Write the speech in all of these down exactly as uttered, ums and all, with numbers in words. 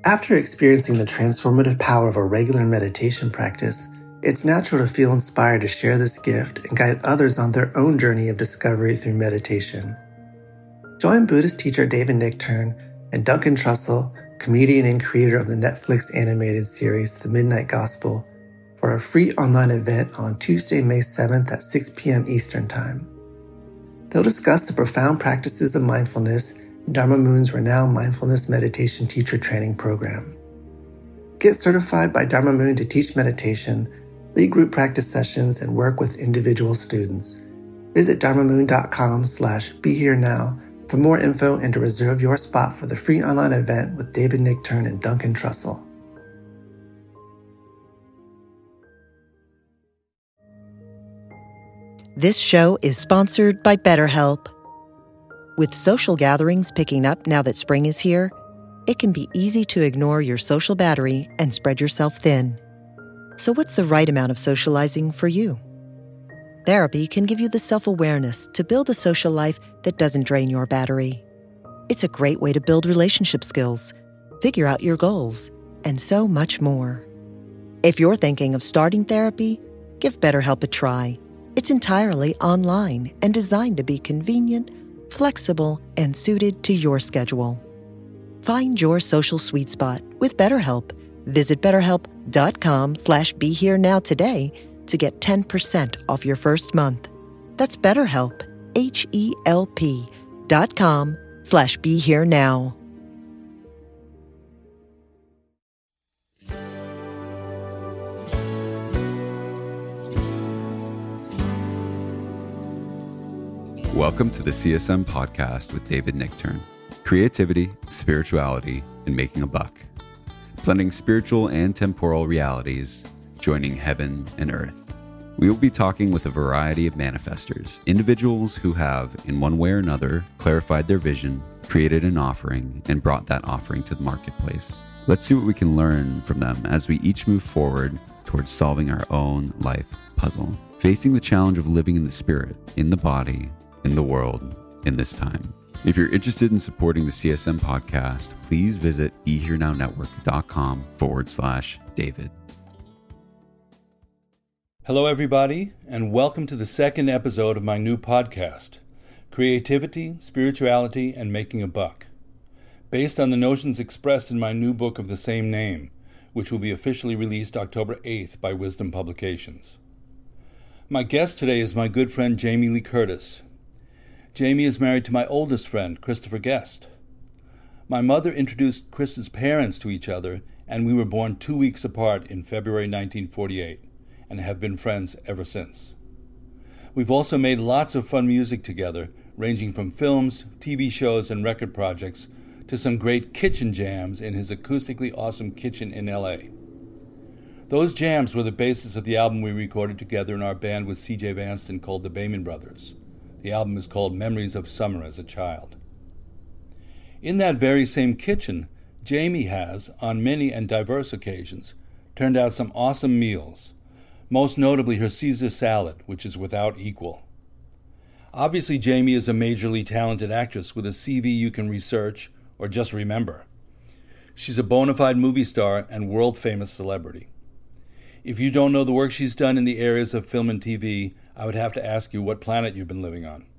After experiencing the transformative power of a regular meditation practice, it's natural to feel inspired to share this gift and guide others on their own journey of discovery through meditation. Join Buddhist teacher David Nichtern and Duncan Trussell, comedian and creator of the Netflix animated series The Midnight Gospel, for a free online event on Tuesday, May seventh at six p.m. Eastern Time. They'll discuss the profound practices of mindfulness in Dharma Moon's renowned mindfulness meditation teacher training program. Get certified by Dharma Moon to teach meditation, lead group practice sessions, and work with individual students. Visit dharmamoon.com slash be here now for more info and to reserve your spot for the free online event with David Nichtern and Duncan Trussell. This show is sponsored by BetterHelp. With social gatherings picking up now that spring is here, it can be easy to ignore your social battery and spread yourself thin. So what's the right amount of socializing for you? Therapy can give you the self-awareness to build a social life that doesn't drain your battery. It's a great way to build relationship skills, figure out your goals, and so much more. If you're thinking of starting therapy, give BetterHelp a try. It's entirely online and designed to be convenient, flexible, and suited to your schedule. Find your social sweet spot with BetterHelp. Visit betterhelp.com slash be here now today to get ten percent off your first month. That's BetterHelp, H-E-L-P dot com slash be here now. Welcome to the C S M Podcast with David Nichtern. Creativity, spirituality, and making a buck. Blending spiritual and temporal realities, joining heaven and earth. We will be talking with a variety of manifestors, individuals who have, in one way or another, clarified their vision, created an offering, and brought that offering to the marketplace. Let's see what we can learn from them as we each move forward towards solving our own life puzzle, facing the challenge of living in the spirit, in the body, in the world, in this time. If you're interested in supporting the C S M podcast, please visit BeHereNowNetwork.com forward slash David. Hello, everybody, and welcome to the second episode of my new podcast, Creativity, Spirituality, and Making a Buck, based on the notions expressed in my new book of the same name, which will be officially released October eighth by Wisdom Publications. My guest today is my good friend Jamie Lee Curtis. Jamie is married to my oldest friend, Christopher Guest. My mother introduced Chris's parents to each other, and we were born two weeks apart in February nineteen forty-eight, and have been friends ever since. We've also made lots of fun music together, ranging from films, T V shows, and record projects, to some great kitchen jams in his acoustically awesome kitchen in L A. Those jams were the basis of the album we recorded together in our band with C J Vanston called the Bayman Brothers. The album is called Memories of Summer as a Child. In that very same kitchen, Jamie has, on many and diverse occasions, turned out some awesome meals, most notably her Caesar salad, which is without equal. Obviously, Jamie is a majorly talented actress with a C V you can research or just remember. She's a bona fide movie star and world-famous celebrity. If you don't know the work she's done in the areas of film and T V, I would have to ask you what planet you've been living on.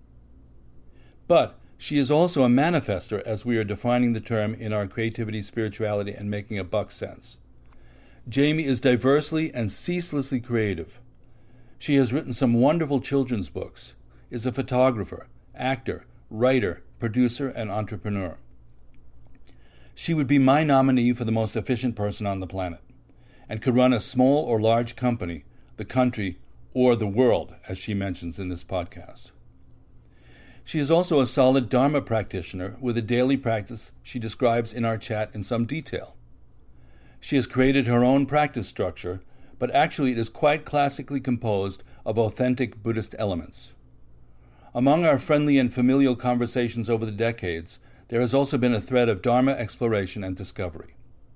But she is also a manifester, as we are defining the term in our creativity, spirituality, and making a buck sense. Jamie is diversely and ceaselessly creative. She has written some wonderful children's books, is a photographer, actor, writer, producer, and entrepreneur. She would be my nominee for the most efficient person on the planet, and could run a small or large company, the country, or the world, as she mentions in this podcast. She is also a solid Dharma practitioner with a daily practice she describes in our chat in some detail. She has created her own practice structure, but actually it is quite classically composed of authentic Buddhist elements. Among our friendly and familial conversations over the decades, there has also been a thread of Dharma exploration and discovery.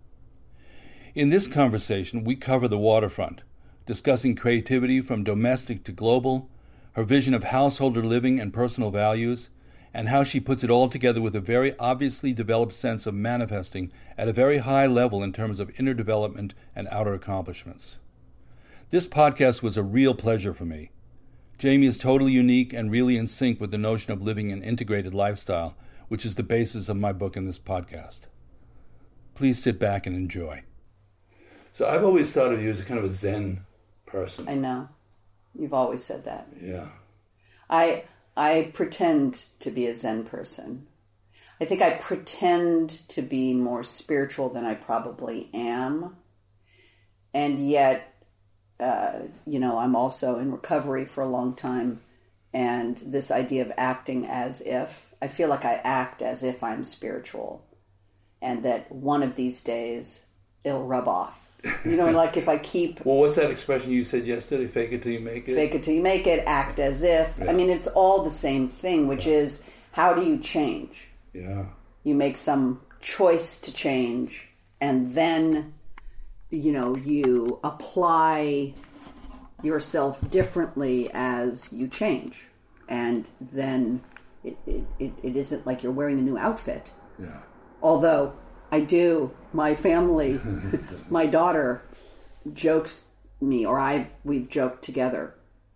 In this conversation, we cover the waterfront, discussing creativity from domestic to global, her vision of householder living and personal values, and how she puts it all together with a very obviously developed sense of manifesting at a very high level in terms of inner development and outer accomplishments. This podcast was a real pleasure for me. Jamie is totally unique and really in sync with the notion of living an integrated lifestyle, which is the basis of my book and this podcast. Please sit back and enjoy. So I've always thought of you as a kind of a Zen person. I know. You've always said that. Yeah. I I pretend to be a Zen person. I think I pretend to be more spiritual than I probably am. And yet, uh, you know, I'm also in recovery for a long time. And this idea of acting as if, I feel like I act as if I'm spiritual. And that one of these days, it'll rub off. You know, like if I keep... Well, what's that expression you said yesterday? Fake it till you make it? Fake it till you make it, act as if. Yeah. I mean, it's all the same thing, which yeah. is, how do you change? Yeah. You make some choice to change, and then, you know, you apply yourself differently as you change. And then it, it, it, it isn't like you're wearing a new outfit. Yeah. Although... I do. My family, my daughter jokes me, or I've we've joked together,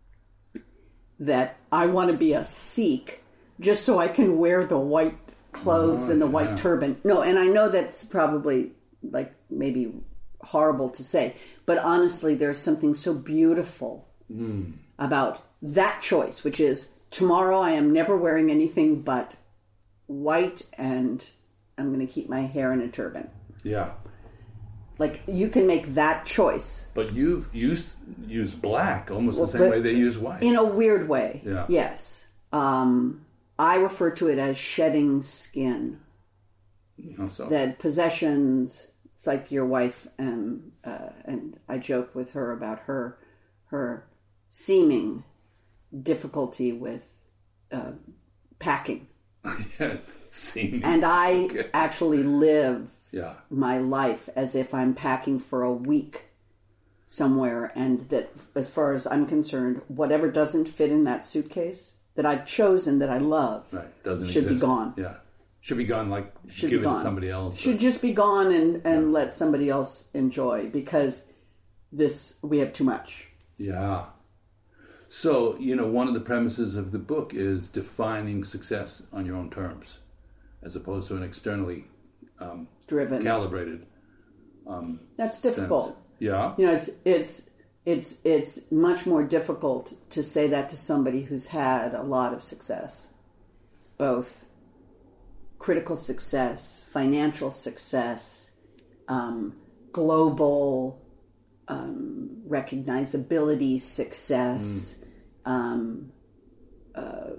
that I want to be a Sikh just so I can wear the white clothes oh, and the yeah. white turban. No, and I know that's probably like maybe horrible to say, but honestly, there's something so beautiful mm. about that choice, which is tomorrow I am never wearing anything but white and I'm going to keep my hair in a turban. Yeah. Like, you can make that choice. But you've used use black almost well, the same way they use white. In a weird way. Yeah. Yes. Um, I refer to it as shedding skin. How so? That possessions, it's like your wife, and, uh, and I joke with her about her, her seeming difficulty with uh, packing. Yeah. Seeming. And I okay. actually live yeah. my life as if I'm packing for a week somewhere, and that as far as I'm concerned, whatever doesn't fit in that suitcase that I've chosen that I love right. doesn't should exist. be gone. Yeah. Should be gone, like should give it gone. to somebody else. Should or... just be gone and, and yeah. let somebody else enjoy, because this, we have too much. Yeah. So, you know, one of the premises of the book is defining success on your own terms, as opposed to an externally um, driven, calibrated. Um, That's difficult. Sense. Yeah, you know, it's it's it's it's much more difficult to say that to somebody who's had a lot of success, both critical success, financial success, um, global um, recognizability success. Mm. Um, uh,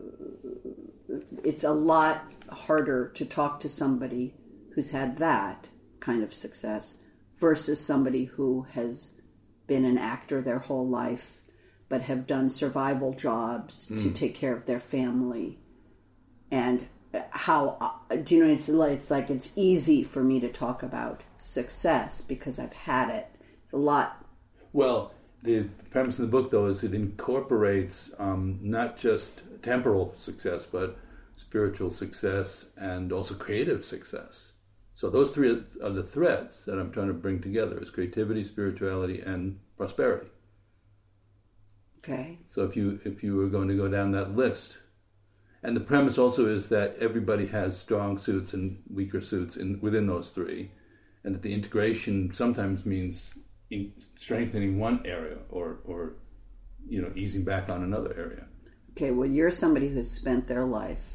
it's a lot harder to talk to somebody who's had that kind of success versus somebody who has been an actor their whole life but have done survival jobs mm. to take care of their family. And how, do you know, it's like, it's like it's easy for me to talk about success because I've had it. It's a lot. Well, the premise of the book, though, is it incorporates um, not just temporal success, but spiritual success and also creative success. So those three are the threads that I'm trying to bring together: is creativity, spirituality, and prosperity. Okay. So if you if you were going to go down that list, and the premise also is that everybody has strong suits and weaker suits in within those three, and that the integration sometimes means in strengthening one area or or you know easing back on another area. Okay. Well, you're somebody who's spent their life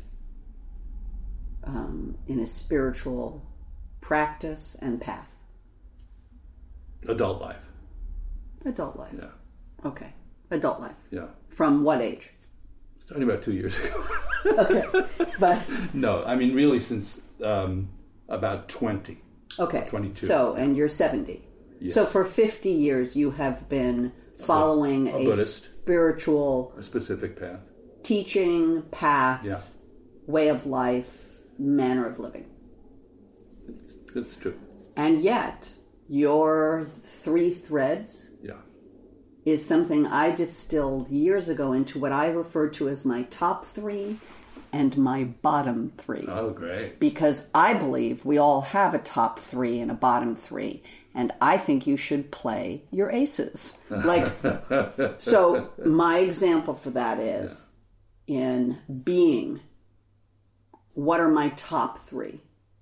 um, in a spiritual practice and path. Adult life. Adult life. Yeah. Okay. Adult life. Yeah. From what age? Starting about two years ago. Okay. But no, I mean really since um, about twenty. Okay. twenty-two. So, and you're seventy. Yes. So for fifty years you have been following a, a, a spiritual... A specific path. Teaching, path, yeah. way of life, manner of living. That's true. And yet, your three threads yeah. is something I distilled years ago into what I refer to as my top three and my bottom three. Oh, great. Because I believe we all have a top three and a bottom three. And I think you should play your aces. Like, so my example for that is yeah. in being, what are my top three?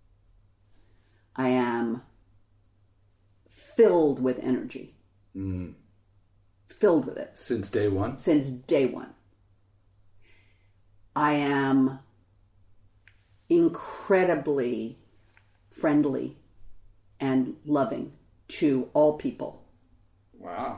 I am filled with energy. Mm. Filled with it. Since day one? Since day one. I am incredibly friendly and loving to all people. Wow.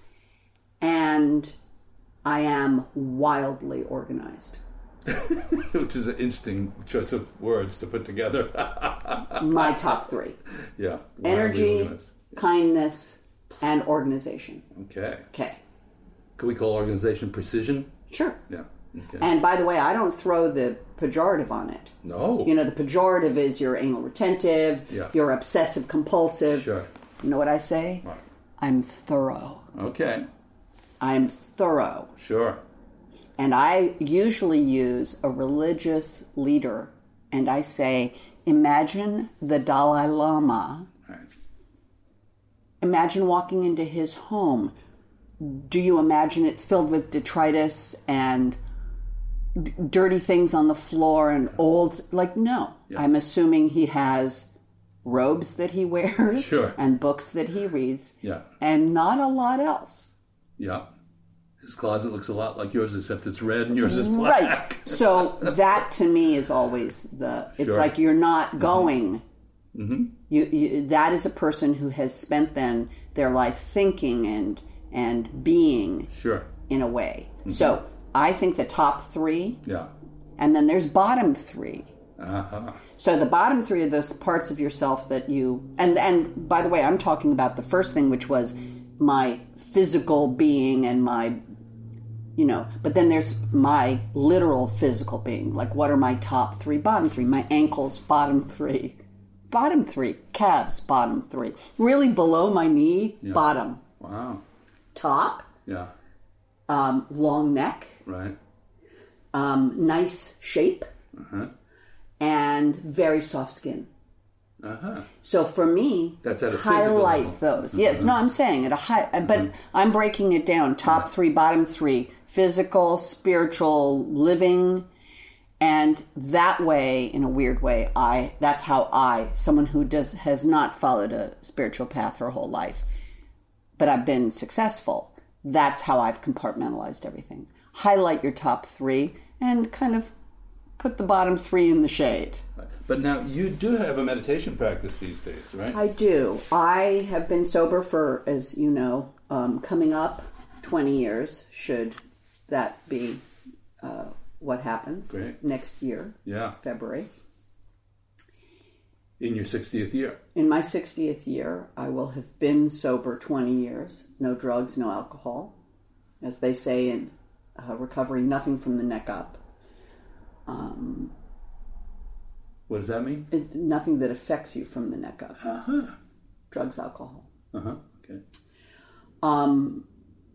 And I am wildly organized. Which is an interesting choice of words to put together. My top three. Yeah. Energy, organized. kindness, and organization. Okay. Okay. Could we call organization precision? Sure. Yeah. Okay. And by the way, I don't throw the pejorative on it. No. You know, the pejorative is you're anal retentive, yeah. you're obsessive compulsive. Sure. You know what I say? Right. I'm thorough. Okay. I'm thorough. Sure. And I usually use a religious leader, and I say, imagine the Dalai Lama. Right. Imagine walking into his home. Do you imagine it's filled with detritus and d- dirty things on the floor and old... Like, no. Yeah. I'm assuming he has robes that he wears. Sure. And books that he reads. Yeah. And not a lot else. Yeah. His closet looks a lot like yours, except it's red and yours is black. Right. So that to me is always the... It's sure. like you're not going... Mm-hmm. You, you, that is a person who has spent then their life thinking and and being sure. in a way. Mm-hmm. So I think the top three, yeah, and then there's bottom three. Uh-huh. So the bottom three are those parts of yourself that you... And, and by the way, I'm talking about the first thing, which was my physical being and my... You know, but then there's my literal physical being. Like, what are my top three, bottom three? My ankles, bottom three. Bottom three. Calves, bottom three. Really below my knee, yeah. bottom. Wow. Top. Yeah. Um, long neck. Right. Um, nice shape. Uh-huh. And very soft skin. Uh-huh. So for me, that's at a highlight those. Uh-huh. Yes, no, I'm saying at a high, but uh-huh. I'm breaking it down. Top uh-huh. three, bottom three. Physical, spiritual, living. And that way, in a weird way, I that's how I, someone who does has not followed a spiritual path her whole life, but I've been successful, that's how I've compartmentalized everything. Highlight your top three and kind of put the bottom three in the shade. But now, you do have a meditation practice these days, right? I do. I have been sober for, as you know, um, coming up twenty years, should that be... Uh, what happens Great. Next year, yeah, February. In your sixtieth year. In my sixtieth year, I will have been sober twenty years. No drugs, no alcohol. As they say in uh, recovery, nothing from the neck up. Um, what does that mean? It, nothing that affects you from the neck up. Uh-huh. Drugs, alcohol. Uh-huh, okay. Um,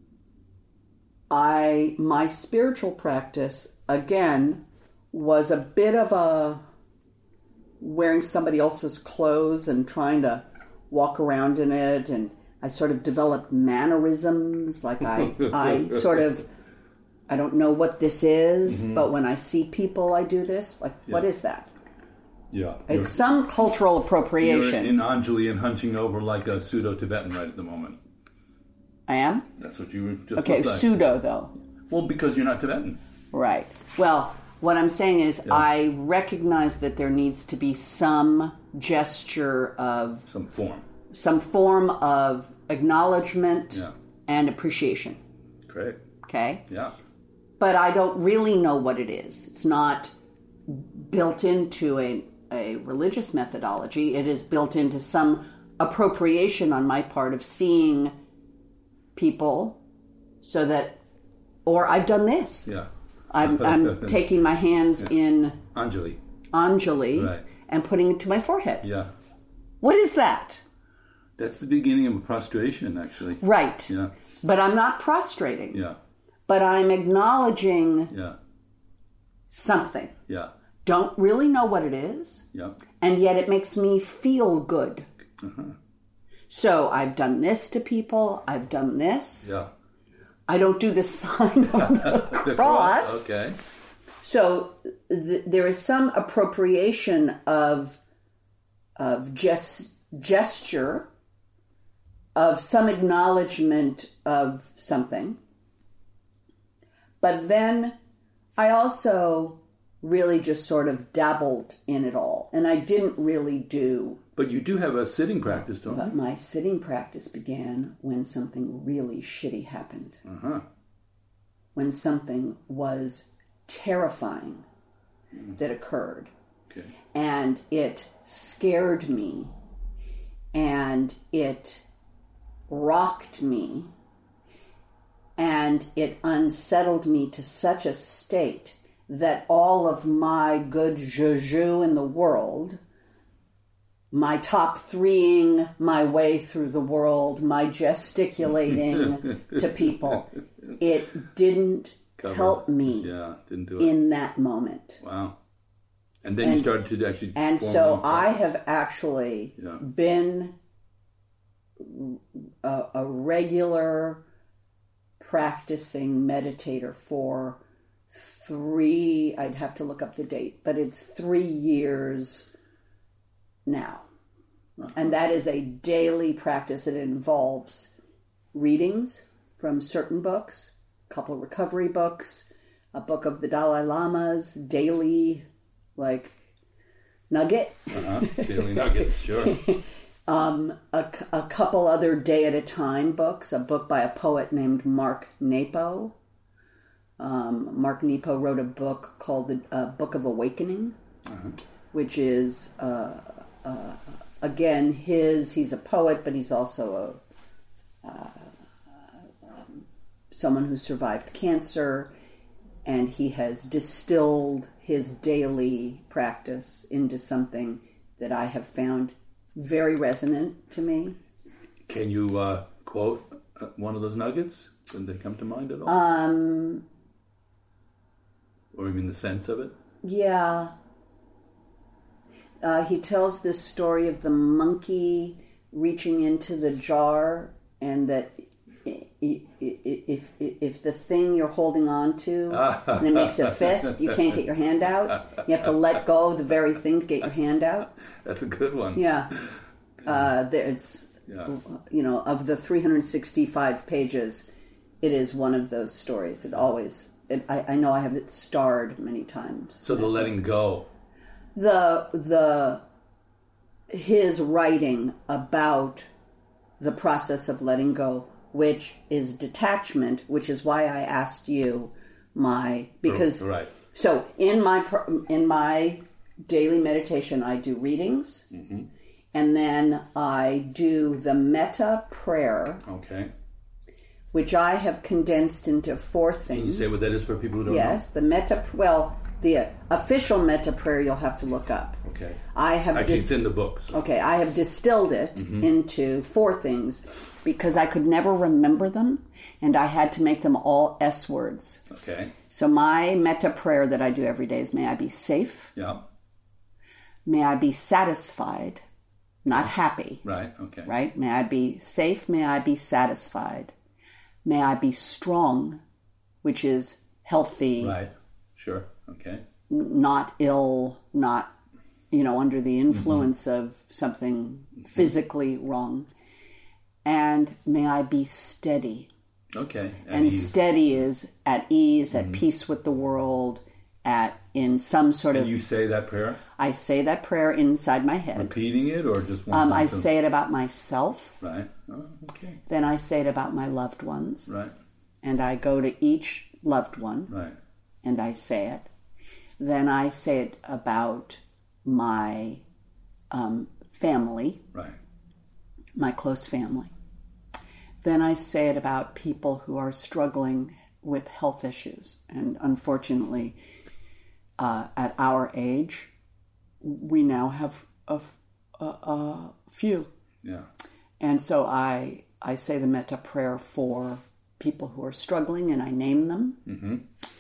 I, my spiritual practice... Again, was a bit of a wearing somebody else's clothes and trying to walk around in it, and I sort of developed mannerisms, like I, I sort of, I don't know what this is, mm-hmm. but when I see people, I do this. Like, yeah. What is that? Yeah. It's some cultural appropriation. You're in Anjali and hunching over like a pseudo-Tibetan right at the moment. I am? That's what you were just Okay, like. Pseudo, though. Well, because you're not Tibetan. Right. Well, what I'm saying is yeah. I recognize that there needs to be some gesture of... Some form. Some form of acknowledgement yeah. and appreciation. Great. Okay? Yeah. But I don't really know what it is. It's not built into a, a religious methodology. It is built into some appropriation on my part of seeing people so that... Or I've done this. Yeah. I'm, I'm taking my hands yeah. in Anjali, Anjali right. and putting it to my forehead. Yeah. What is that? That's the beginning of a prostration, actually. Right. Yeah. But I'm not prostrating. Yeah. But I'm acknowledging yeah. something. Yeah. Don't really know what it is. Yeah. And yet it makes me feel good. Uh-huh. So I've done this to people. I've done this. Yeah. I don't do the sign of the, the cross. cross. Okay. So th- there is some appropriation of of gest- gesture, of some acknowledgement of something. But then I also really just sort of dabbled in it all. And I didn't really do... But you do have a sitting practice, don't But you? my sitting practice began when something really shitty happened. Uh-huh. When something was terrifying that occurred. Okay. And it scared me. And it rocked me. And it unsettled me to such a state that all of my good juju in the world, my top threeing my way through the world, my gesticulating to people, it didn't Cover. help me Yeah, didn't do it. in that moment. Wow. And then And- you started to actually... And form so your own I practice. have actually Yeah. been a, a regular practicing meditator for three, I'd have to look up the date, but it's three years now. And that is a daily practice. It involves readings from certain books, a couple of recovery books, a book of the Dalai Lama's daily, like, nugget. Uh-huh. Daily nuggets, sure. Um, a, a couple other day-at-a-time books, a book by a poet named Mark Nepo. Um, Mark Nepo wrote a book called the uh, Book of Awakening, Uh-huh. which is, uh, uh, again, his, he's a poet, but he's also a uh, um, someone who survived cancer, and he has distilled his daily practice into something that I have found very resonant to me. Can you uh, quote uh, one of those nuggets? Did they come to mind at all? Um, or even the sense of it? yeah. Uh, he tells this story of the monkey reaching into the jar, and that i- i- i- if if the thing you're holding on to and it makes a fist, you can't get your hand out. You have to let go of the very thing to get your hand out. That's a good one. Yeah. Uh, there, it's, Yeah. you know, of the three hundred sixty-five pages, it is one of those stories. It always, it, I, I know I have it starred many times. So the letting go. The, the, his writing about the process of letting go, which is detachment, which is why I asked you my, because, Right. so in my, pro- in my daily meditation, I do readings. Mm-hmm. And then I do the metta prayer, Okay. which I have condensed into four things. Can you say what that is for people who don't Yes, the metta, well, the official metta prayer you'll have to look up. know? Okay. I have Actually, dis- it's in the book. So. Okay, I have distilled it Mm-hmm. into four things because I could never remember them, and I had to make them all S words. Okay. So my metta prayer that I do every day is, may I be safe, Yeah. may I be satisfied, not happy. Right. Okay. Right? May I be safe, may I be satisfied. May I be strong, which is healthy, Right. Sure. Okay. n- not ill, not, you know, under the influence of something physically wrong. And may I be steady. Okay. And ease. steady is at ease, at peace with the world, at in some sort And of... you say that prayer, I say that prayer inside my head. repeating it, or just one Um, time I to- say it about myself. Right. Oh, okay. Then I say it about my loved ones. Right. And I go to each loved one Right. and I say it. Then I say it about my um, family, Right. my close family. Then I say it about people who are struggling with health issues. And unfortunately, uh, at our age, we now have a, a, a few. Yeah. And so I I say the metta prayer for people who are struggling, and I name them. Mm-hmm.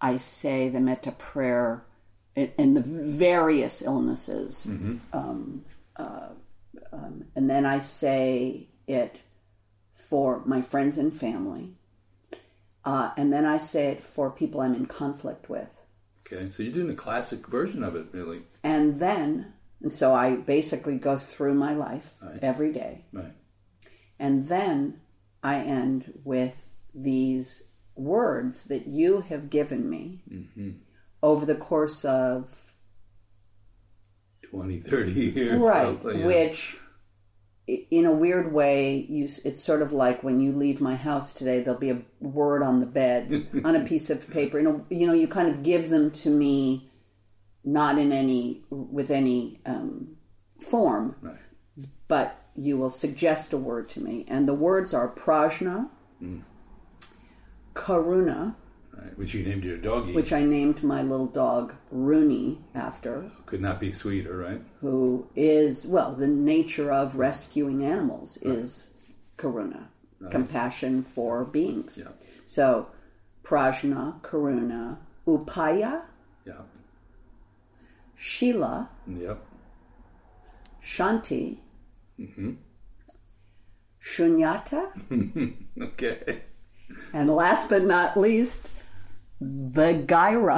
I say the metta prayer in, in the various illnesses. Mm-hmm. Um, uh, um, and then I say it for my friends and family. Uh, and then I say it for people I'm in conflict with. Okay, so you're doing a classic version of it, really. And then, and so I basically go through my life Right. every day. Right. And then I end with these words that you have given me Mm-hmm. over the course of... twenty, thirty years. Right, probably, yeah. which... in a weird way, you, it's sort of like when you leave my house today, there'll be a word on the bed, on a piece of paper. You know, you know, you kind of give them to me, not in any, with any um, form, Right. but you will suggest a word to me. And the words are prajna, Mm. karuna, Right. Which you named your doggy. which I named my little dog Rooney after, Could not be sweeter, right? who is, well, the nature of rescuing animals is karuna, Right. compassion for beings. Yeah. So, prajna, karuna, upaya, Yeah. shila, Yep. shanti, Mm-hmm. shunyata, Okay. and last but not least, Viagra,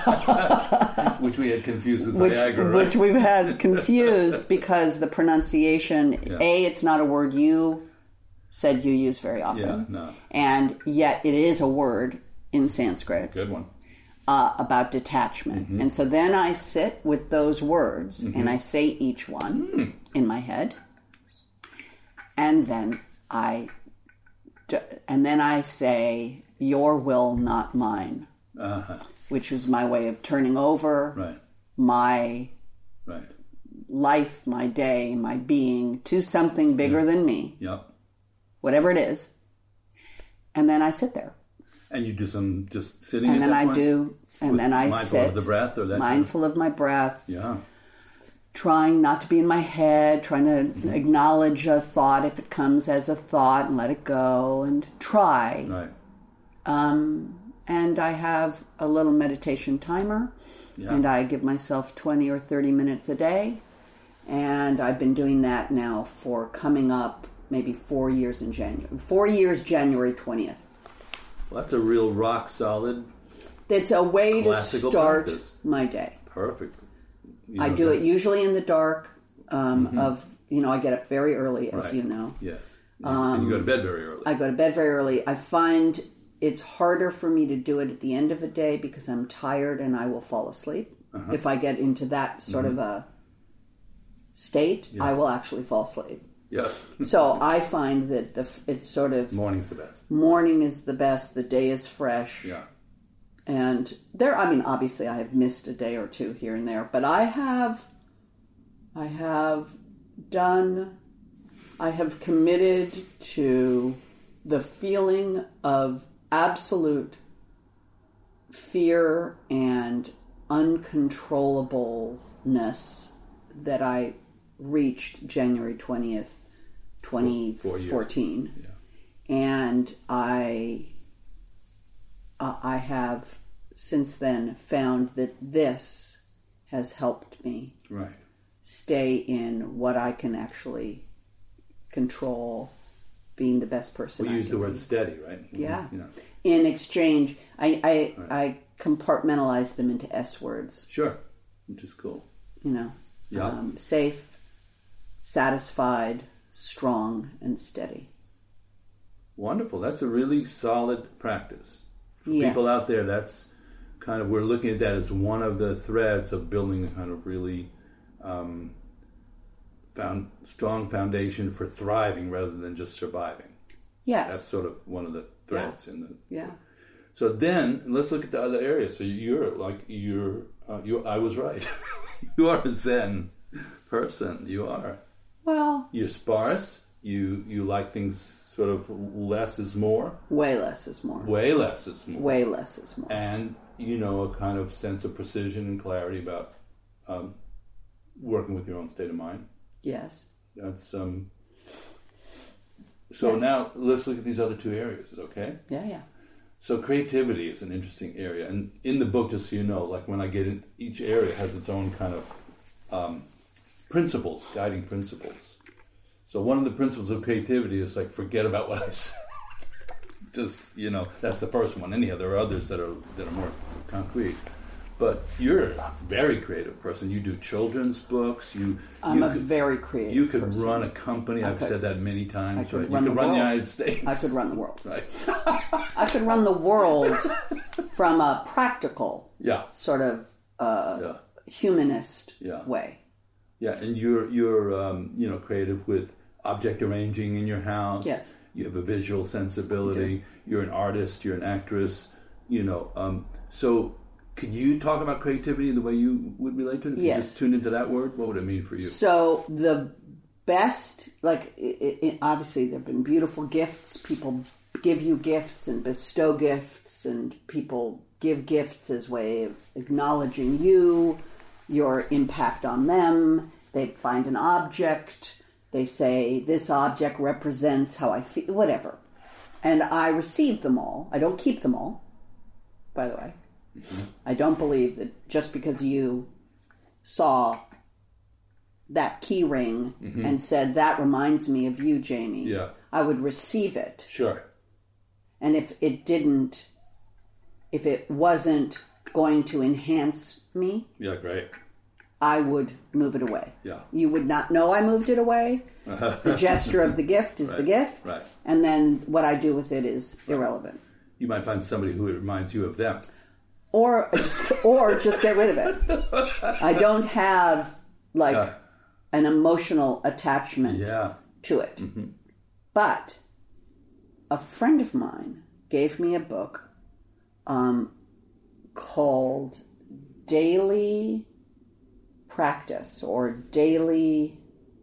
Which we had confused with which, Viagra, right? which we've had confused because the pronunciation, Yeah. A, it's not a word you said you use very often. Yeah, no. And yet it is a word in Sanskrit Good one. uh, about detachment. Mm-hmm. And so then I sit with those words and I say each one Mm. in my head. And then I and then I say, your will, not mine, Uh-huh. which was my way of turning over Right. my Right. life, my day, my being to something bigger than me, Yep. whatever it is. And then I sit there. And you do some just sitting And at then that I point? do, and With then I mindful sit. of the breath or that kind of- mindful of my breath, Yeah. trying not to be in my head, trying to Mm-hmm. acknowledge a thought if it comes as a thought and let it go and try. Right. Um, and I have a little meditation timer, Yeah. and I give myself twenty or thirty minutes a day. And I've been doing that now for coming up maybe four years in January. Four years, January twentieth. Well, that's a real rock solid, It's a way to Classical start practice. my day. perfect. You I know, do it that's- usually in the dark. Um, Of you know, I get up very early, as Right. you know. Yes. and you go to bed very early. I go to bed very early. I find it's harder for me to do it at the end of a day because I'm tired and I will fall asleep. Uh-huh. If I get into that sort Mm-hmm. of a state, I will actually fall asleep. Yeah. So I find that the it's sort of Morning's the best. morning is the best. The day is fresh. Yeah. And there, I mean, obviously I have missed a day or two here and there, but I have, I have done, I have committed to the feeling of absolute fear and uncontrollableness that I reached January twentieth, twenty fourteen. Yeah. And I uh, I have since then found that this has helped me Right. stay in what I can actually control, being the best person We I use can the word be. steady, right? Yeah. You know. In exchange, I I, Right. I compartmentalize them into S words, Sure. Which is cool. you know. Yeah. Um, safe, satisfied, strong, and steady. Wonderful. That's a really solid practice. For Yes. people out there, that's kind of, we're looking at that as one of the threads of building a kind of really um, found strong foundation for thriving rather than just surviving. Yes. That's sort of one of the threads in the. yeah. So then let's look at the other areas. So you're like you're uh, you. I was right. You are a Zen person. You are. Well, You're sparse. You you like things sort of less is more. way less is more. Way less is more. Way less is more. And you know, a kind of sense of precision and clarity about um, working with your own state of mind. Yes. That's um. So Yes. now let's look at these other two areas. Okay. Yeah, yeah. So creativity is an interesting area. And in the book, just so you know, like when I get in, each area has its own kind of um, principles, guiding principles. So one of the principles of creativity is like, forget about what I said. Just, you know, that's the first one. Anyhow, there are others that are that are more concrete. But you're a very creative person. You do children's books. You, I'm you a could, very creative You could person. run a company. I I've could. said that many times. I could right? run you could the run world. the United States. I could run the world. Right. I could run the world from a practical, Yeah. sort of uh, Yeah. humanist Yeah. way. Yeah, and you're you're um, you know creative with object arranging in your house. Yes. You have a visual sensibility. You're an artist. You're an actress. You know. Um, so, could you talk about creativity the way you would relate to it? If Yes. you just tune into that word, what would it mean for you? So the best, like, it, it, obviously there have been beautiful gifts. People give you gifts and bestow gifts, and people give gifts as way of acknowledging you, your impact on them. They find an object. They say, this object represents how I feel, whatever. And I receive them all. I don't keep them all, by the way. Mm-hmm. I don't believe that just because you saw that key ring mm-hmm. and said, that reminds me of you, Jamie, yeah. I would receive it. Sure. And if it didn't, if it wasn't going to enhance me, yeah, great. I would move it away. Yeah. You would not know I moved it away. The gesture of the gift is right. the gift. Right. And then what I do with it is irrelevant. You might find somebody who reminds you of them. Or just, or just get rid of it. I don't have, like, Yeah. an emotional attachment Yeah. to it. Mm-hmm. But a friend of mine gave me a book um, called Daily Practice, or Daily,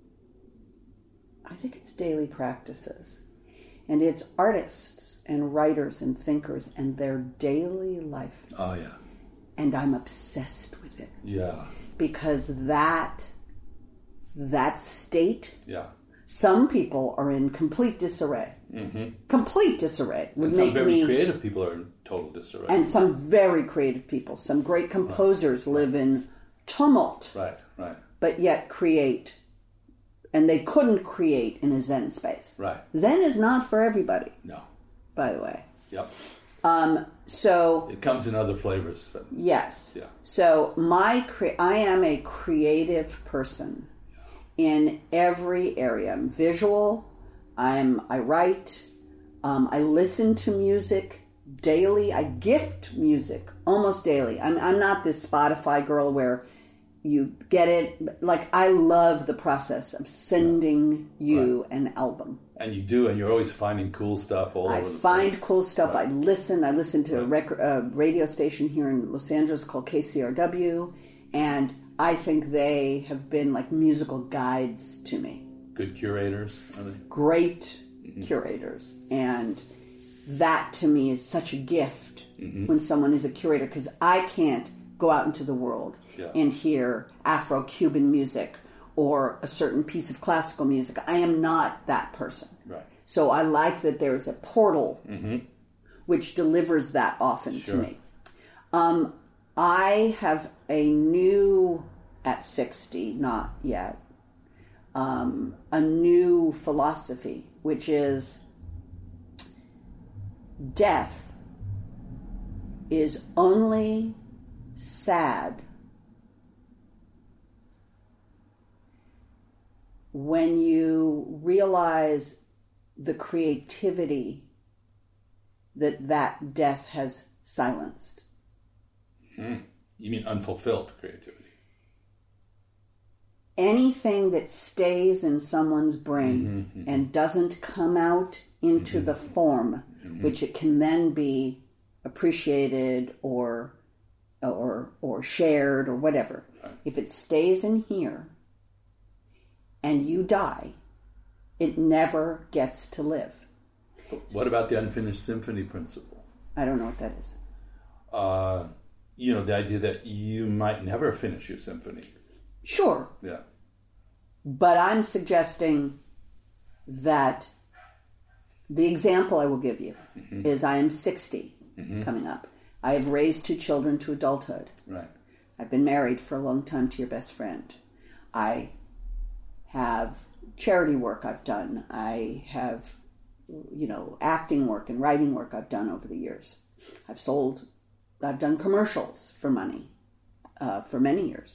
I think it's Daily Practices. And it's artists and writers and thinkers and their daily life. Oh, yeah. And I'm obsessed with it. Yeah. Because that, that state, Yeah. some people are in complete disarray. Mm-hmm. Complete disarray would And make some very me, creative people are in total disarray. and some very creative people, some great composers right. live in tumult, Right, right. but yet create, and they couldn't create in a Zen space. Right. Zen is not for everybody, No. by the way. Yep. Um, so It comes in other flavors. But yes. Yeah. So my cre- I am a creative person in every area. I'm visual. I'm I write. Um, I listen to music daily. I gift music almost daily. I'm I'm not this Spotify girl where you get it. Like, I love the process of sending you Right. an album. And you do, and you're always finding cool stuff all I over the find place. cool stuff. Right. I listen. I listen to a Right. rec- uh, radio station here in Los Angeles called K C R W, and I think they have been like musical guides to me. Good curators, are they? Great Mm-hmm. curators, and that to me is such a gift Mm-hmm. when someone is a curator, because I can't go out into the world Yeah. and hear Afro-Cuban music or a certain piece of classical music. I am not that person. Right. So I like that there's a portal which delivers that often Sure. to me. Um, I have a new, at sixty, not yet, um, a new philosophy, which is death is only sad when you realize the creativity that that death has silenced. You mean unfulfilled creativity? Anything that stays in someone's brain mm-hmm, mm-hmm. and doesn't come out into mm-hmm. the form, mm-hmm. which it can then be appreciated or or or shared or whatever. Right. If it stays in here and you die, it never gets to live. What about the unfinished symphony principle? I don't know what that is. Uh, you know, the idea that you might never finish your symphony. Sure. Yeah. But I'm suggesting that the example I will give you mm-hmm. is I am sixty. mm-hmm. coming up. I have raised two children to adulthood. Right. I've been married for a long time to your best friend. I have charity work I've done. I have, you know, acting work and writing work I've done over the years. I've sold, I've done commercials for money uh, for many years.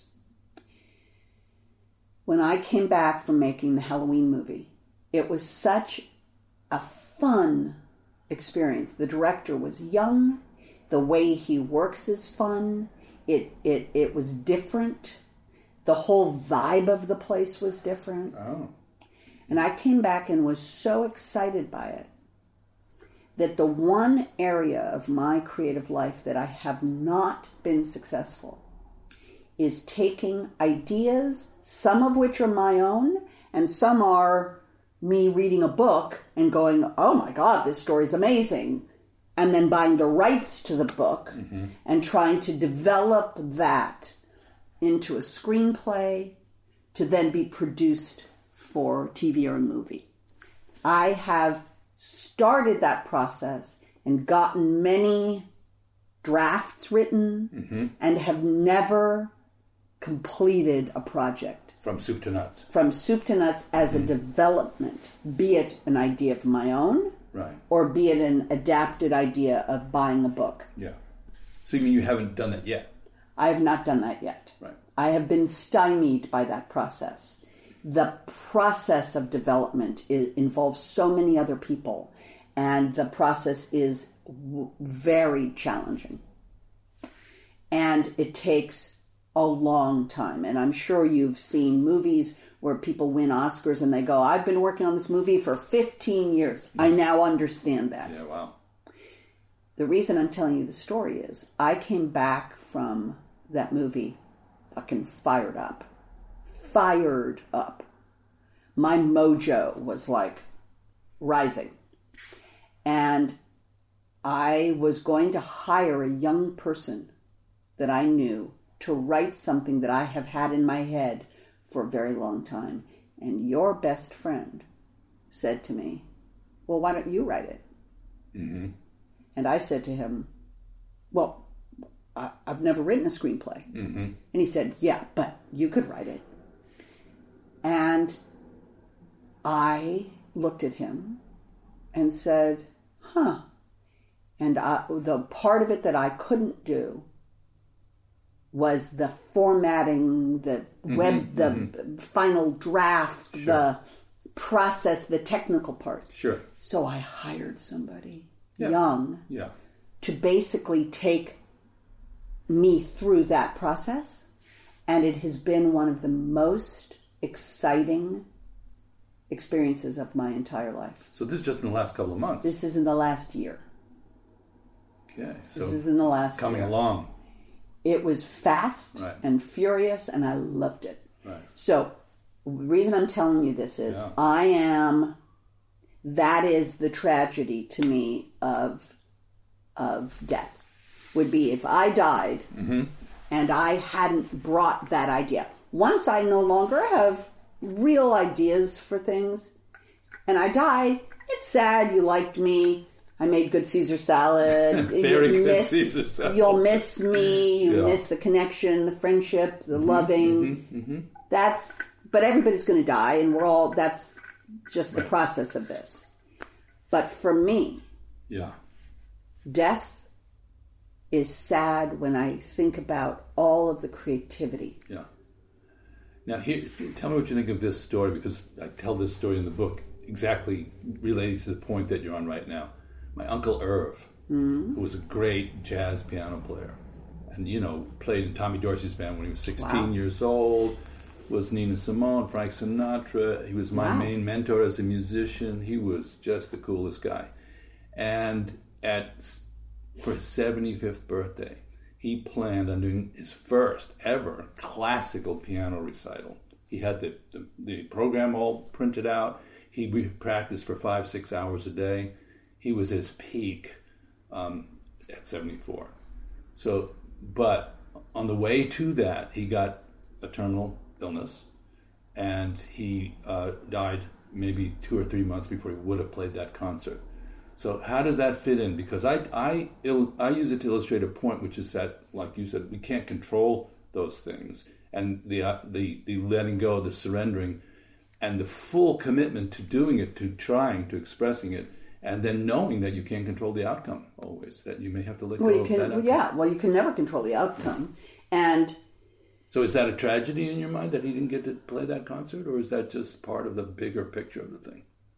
When I came back from making the Halloween movie, it was such a fun experience. The director was young. The way he works is fun. It it it was different. The whole vibe of the place was different. Oh. And I came back and was so excited by it that the one area of my creative life that I have not been successful is taking ideas, some of which are my own, and some are me reading a book and going, oh my God, this story's amazing, and then buying the rights to the book mm-hmm. and trying to develop that into a screenplay to then be produced for T V or a movie. I have started that process and gotten many drafts written mm-hmm. and have never completed a project. From soup to nuts. From soup to nuts as mm-hmm. a development, be it an idea of my own, right, or be it an adapted idea of buying a book. Yeah. So you mean you haven't done that yet? I have not done that yet. Right. I have been stymied by that process. The process of development is, involves so many other people, and the process is w- very challenging. And it takes a long time. And I'm sure you've seen movies where people win Oscars and they go, I've been working on this movie for fifteen years. I now understand that. Yeah, wow. The reason I'm telling you the story is I came back from that movie fucking fired up. Fired up. My mojo was like rising. And I was going to hire a young person that I knew to write something that I have had in my head for a very long time. And your best friend said to me, well, why don't you write it? Mm-hmm. And I said to him, well, I, I've never written a screenplay. Mm-hmm. And he said, yeah, but you could write it. And I looked at him and said, huh. And I, the part of it that I couldn't do was the formatting, the mm-hmm, web, the mm-hmm. final draft, sure. the process, the technical part. Sure. So I hired somebody yeah. young yeah. to basically take me through that process. And it has been one of the most exciting experiences of my entire life. So this is just in the last couple of months? This is in the last year. Okay. So this is in the last coming year. along. It was fast right. and furious, and I loved it. Right. So the reason I'm telling you this is yeah. I am, that is the tragedy to me of, of death, would be if I died mm-hmm. and I hadn't brought that idea. Once I no longer have real ideas for things, and I die, it's sad, you liked me, I made good Caesar salad. Very you good miss, Caesar salad. You'll miss me. You yeah. miss the connection, the friendship, the mm-hmm, loving. Mm-hmm, mm-hmm. That's, but everybody's going to die, and we're all, that's just the right. process of this. But for me, yeah, death is sad when I think about all of the creativity. Yeah. Now, here, tell me what you think of this story, because I tell this story in the book exactly related to the point that you're on right now. My Uncle Irv, mm-hmm. who was a great jazz piano player, and, you know, played in Tommy Dorsey's band when he was sixteen wow. years old, was Nina Simone, Frank Sinatra. He was my wow. main mentor as a musician. He was just the coolest guy. And at for his seventy-fifth birthday, he planned on doing his first ever classical piano recital. He had the, the, the program all printed out. He practiced for five, six hours a day. He was at his peak um, at seventy-four. So, but on the way to that, he got a terminal illness, and he uh, died maybe two or three months before he would have played that concert. So how does that fit in? Because I I il- I use it to illustrate a point, which is that, like you said, we can't control those things, and the uh, the the letting go, the surrendering, and the full commitment to doing it, to trying, to expressing it, and then knowing that you can't control the outcome always, that you may have to let well, go you of can, that outcome. Yeah, well, you can never control the outcome. And so is that a tragedy in your mind that he didn't get to play that concert, or is that just part of the bigger picture of the thing?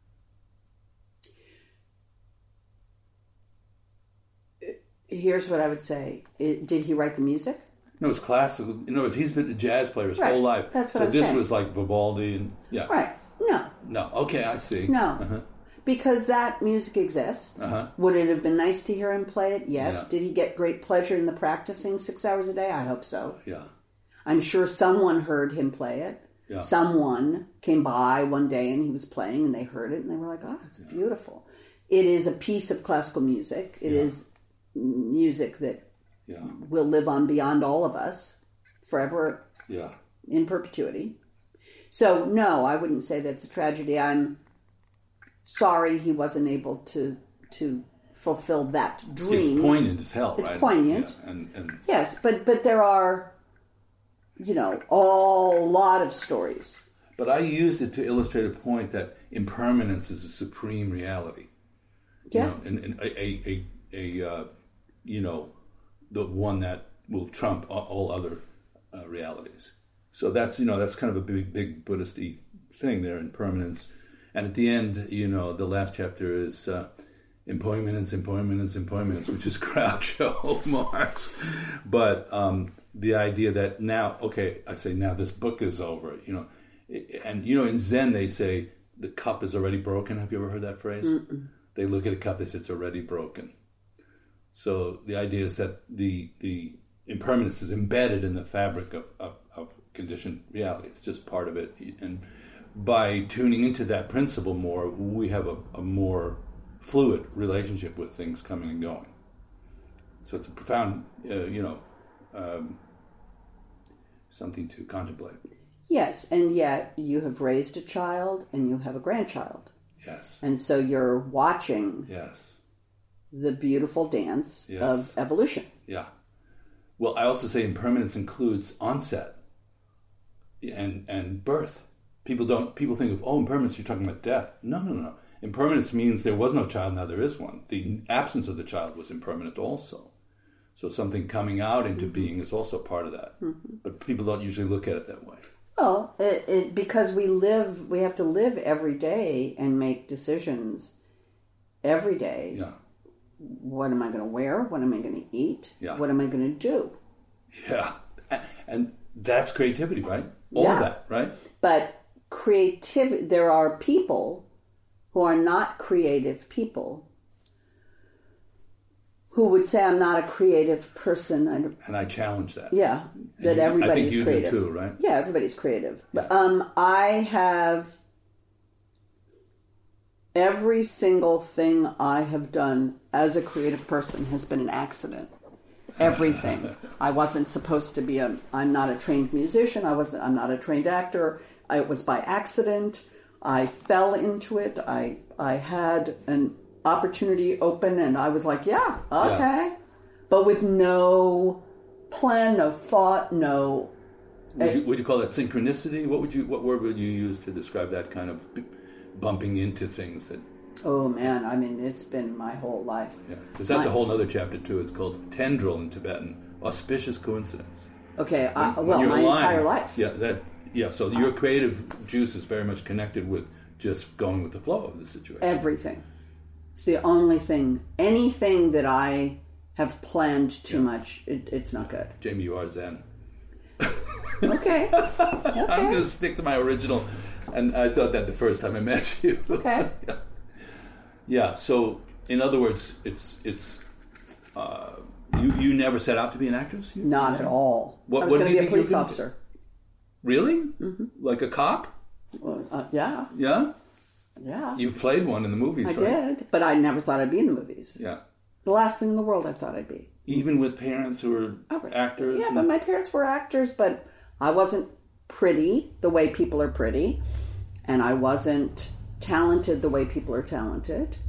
Here's what I would say. It, did he write the music? No, it's classical. In other words, he's been a jazz player his Right. whole life. That's what so I'm this saying. was like Vivaldi and yeah. Right. No. No. Okay, I see. No. Uh-huh. Because that music exists. Uh-huh. Would it have been nice to hear him play it? Yes. Yeah. Did he get great pleasure in the practicing six hours a day? I hope so. Yeah. I'm sure someone heard him play it. Yeah. Someone came by one day and he was playing and they heard it and they were like, oh, it's yeah. beautiful. It is a piece of classical music. It yeah. is music that yeah. will live on beyond all of us forever yeah. in perpetuity. So, no, I wouldn't say that's a tragedy. I'm sorry he wasn't able to to fulfill that dream. It's poignant as hell, it's right? It's poignant. Yeah. And, and yes, but, but there are, you know, a lot of stories. But I used it to illustrate a point that impermanence is a supreme reality. Yeah. You know, and, and a, a, a, a uh, you know, the one that will trump all other uh, realities. So that's, you know, that's kind of a big, big Buddhist-y thing there, impermanence. And at the end, you know, the last chapter is uh, impermanence, impermanence, impermanence, which is Groucho Marx. But um, the idea that now, okay, I say now this book is over, you know. And, you know, in Zen they say the cup is already broken. Have you ever heard that phrase? Mm-mm. They look at a cup, they say it's already broken. So the idea is that the the impermanence is embedded in the fabric of, of, of conditioned reality. It's just part of it. And by tuning into that principle more, we have a, a more fluid relationship with things coming and going. So it's a profound, uh, you know, um, something to contemplate. Yes, and yet you have raised a child and you have a grandchild. Yes. And so you're watching yes. the beautiful dance yes. of evolution. Yeah. Well, I also say impermanence includes onset and and birth. People don't. People think of, oh, impermanence, you're talking about death. No, no, no. Impermanence means there was no child, now there is one. The absence of the child was impermanent also. So something coming out into mm-hmm. being is also part of that. Mm-hmm. But people don't usually look at it that way. Well, it, it, because we live, we have to live every day and make decisions every day. Yeah. What am I going to wear? What am I going to eat? Yeah. What am I going to do? Yeah. And that's creativity, right? All yeah. of that, right? But creativity, there are people who are not creative people who would say, I'm not a creative person. I, and I challenge that. Yeah, that you, everybody's I think you creative. do too, right? Yeah, everybody's creative. Yeah. But um, I have... Every single thing I have done as a creative person has been an accident. Everything. I wasn't supposed to be a... I'm not a trained musician. I wasn't. I'm not a trained actor. I, it was by accident. I fell into it. I I had an opportunity open, and I was like, yeah, okay. Yeah. But with no plan, no thought, no... Would you, would you call that synchronicity? What would you? What word would you use to describe that kind of bumping into things that... Oh, man, I mean, it's been my whole life. Yeah, because that's my, a whole other chapter, too. It's called tendril in Tibetan, auspicious coincidence. Okay, when, I, well, when my aligned, entire life. Yeah, that. Yeah, so your creative juice is very much connected with just going with the flow of the situation. Everything. It's the only thing, anything that I have planned too yeah. much, it, it's not good. Jamie, you are Zen. Okay. okay. I'm going to stick to my original, and I thought that the first time I met you. Okay. yeah. yeah, so in other words, it's it's uh, you you never set out to be an actress? You, not at all. What, I was what going do to you be a think police officer. Really? Mm-hmm. Like a cop? Well, uh, yeah. Yeah? Yeah. You've played one in the movies, I right? did, but I never thought I'd be in the movies. Yeah. The last thing in the world I thought I'd be. Even with parents who are oh, actors? Yeah, and... but my parents were actors, but I wasn't pretty the way people are pretty, and I wasn't talented the way people are talented.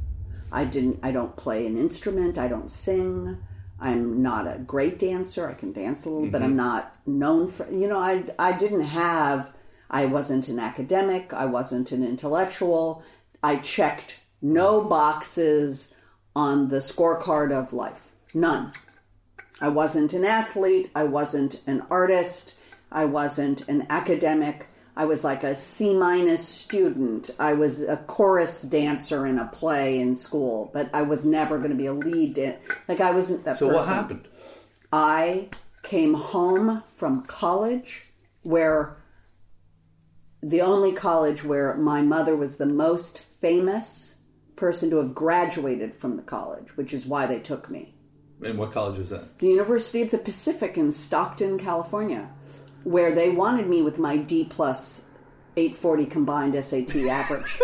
I didn't. I don't play an instrument. I don't sing. I'm not a great dancer. I can dance a little, mm-hmm. but I'm not known for. You know, I I didn't have. I wasn't an academic. I wasn't an intellectual. I checked no boxes on the scorecard of life. None. I wasn't an athlete. I wasn't an artist. I wasn't an academic. I was like a C-minus student. I was a chorus dancer in a play in school, but I was never going to be a lead dancer. Like, I wasn't that so person. So what happened? I came home from college, where the only college where my mother was the most famous person to have graduated from the college, which is why they took me. And what college was that? The University of the Pacific in Stockton, California, where they wanted me with my D plus eight forty combined S A T average.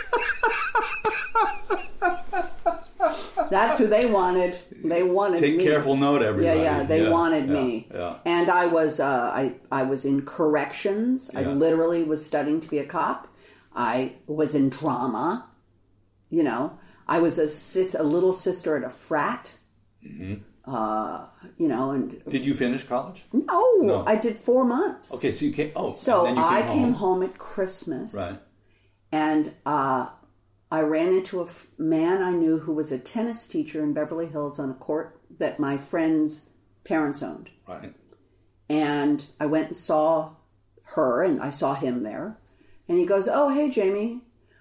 That's who they wanted. They wanted Take me. Take careful note, everybody. Yeah, yeah. They yeah, wanted yeah, me. Yeah. And I was, uh, I, I was in corrections. Yeah. I literally was studying to be a cop. I was in drama. You know, I was a sis, a little sister at a frat. Mm-hmm. Uh, you know, and did you finish college? No, no, I did four months. Okay, so you came. Oh, so and then you I came came home. home at Christmas, right? And uh, I ran into a f- man I knew who was a tennis teacher in Beverly Hills on a court that my friend's parents owned. Right. And I went and saw her, and I saw him there, and he goes, "Oh, hey, Jamie."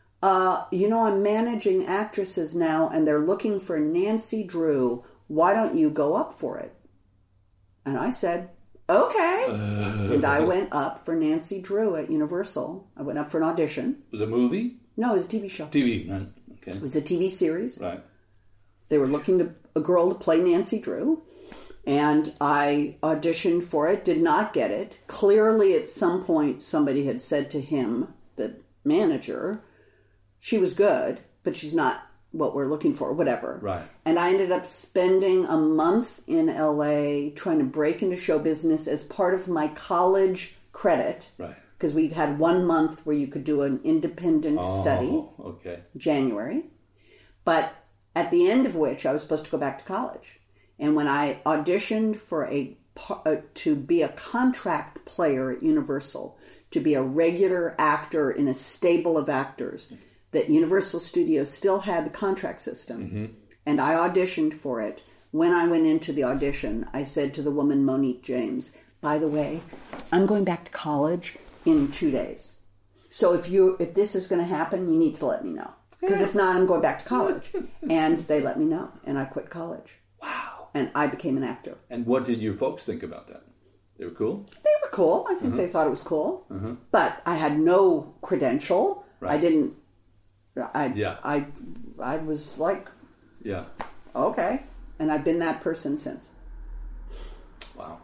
Uh, you know, I'm managing actresses now, and they're looking for Nancy Drew. Why don't you go up for it? And I said, okay. Uh, and I went up for Nancy Drew at Universal. I went up for an audition. Was it a movie? No, it was a T V show. T V, right. Okay. It was a T V series. Right. They were looking to a girl to play Nancy Drew. And I auditioned for it, did not get it. Clearly, at some point, somebody had said to him, the manager, she was good, but she's not what we're looking for, whatever. Right. And I ended up spending a month in L A trying to break into show business as part of my college credit. Right. Because we had one month where you could do an independent oh, study. Okay. January. But at the end of which I was supposed to go back to college. And when I auditioned for a uh, to be a contract player at Universal, to be a regular actor in a stable of actors, that Universal Studios still had the contract system. Mm-hmm. And I auditioned for it. When I went into the audition, I said to the woman, Monique James, by the way, I'm going back to college in two days. So if you if this is going to happen, you need to let me know. Because if not, I'm going back to college. And they let me know. And I quit college. Wow. And I became an actor. And what did your folks think about that? They were cool? They were cool. I think uh-huh. they thought it was cool. Uh-huh. But I had no credential. Right. I didn't... I, yeah. I, I was like... Yeah. Okay. And I've been that person since. Wow.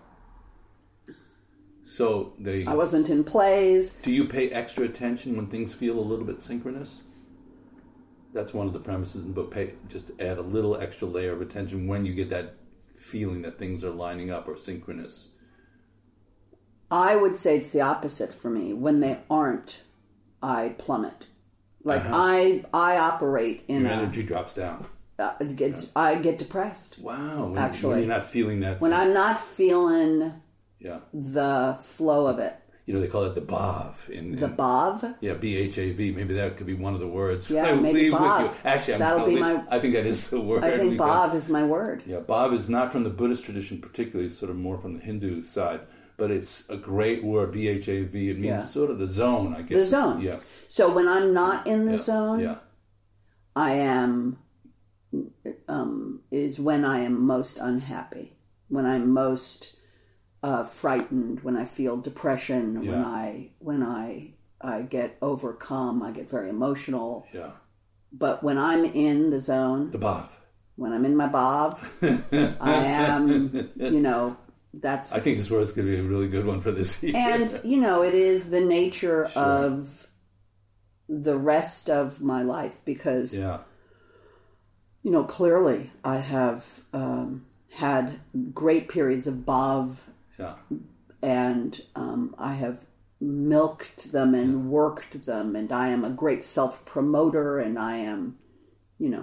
So they... I wasn't in plays. Do you pay extra attention when things feel a little bit synchronous? That's one of the premises in the book. Pay, just add a little extra layer of attention when you get that feeling that things are lining up or synchronous. I would say it's the opposite for me. When they aren't, I plummet. Like uh-huh. I, I operate in your a, energy drops down. Uh, it gets, yeah. I get depressed. Wow! When, actually, when you're not feeling that. When I'm not feeling, yeah, the flow of it. You know, they call it the B A V. In, the in, B A V? Yeah, B H A V. Maybe that could be one of the words. Yeah, maybe B A V. Actually, I'm That'll totally, be my... I think that is the word. I think B A V is my word. Yeah, B A V is not from the Buddhist tradition particularly. It's sort of more from the Hindu side. But it's a great word, B H A V. It means yeah. sort of the zone, I guess. The zone. Yeah. So when I'm not in the yeah. zone, yeah. I am... Um, is when I am most unhappy. When I'm most... Uh, frightened, when I feel depression, yeah. when I when I I get overcome, I get very emotional. Yeah. But when I'm in the zone, the B A V, when I'm in my B A V, I am, you know, that's. I think this word's going to be a really good one for this year. And you know, it is the nature sure. of the rest of my life because, yeah. you know, clearly I have um, had great periods of B A V. Yeah. And um, I have milked them and worked them, and I am a great self-promoter, and I am, you know.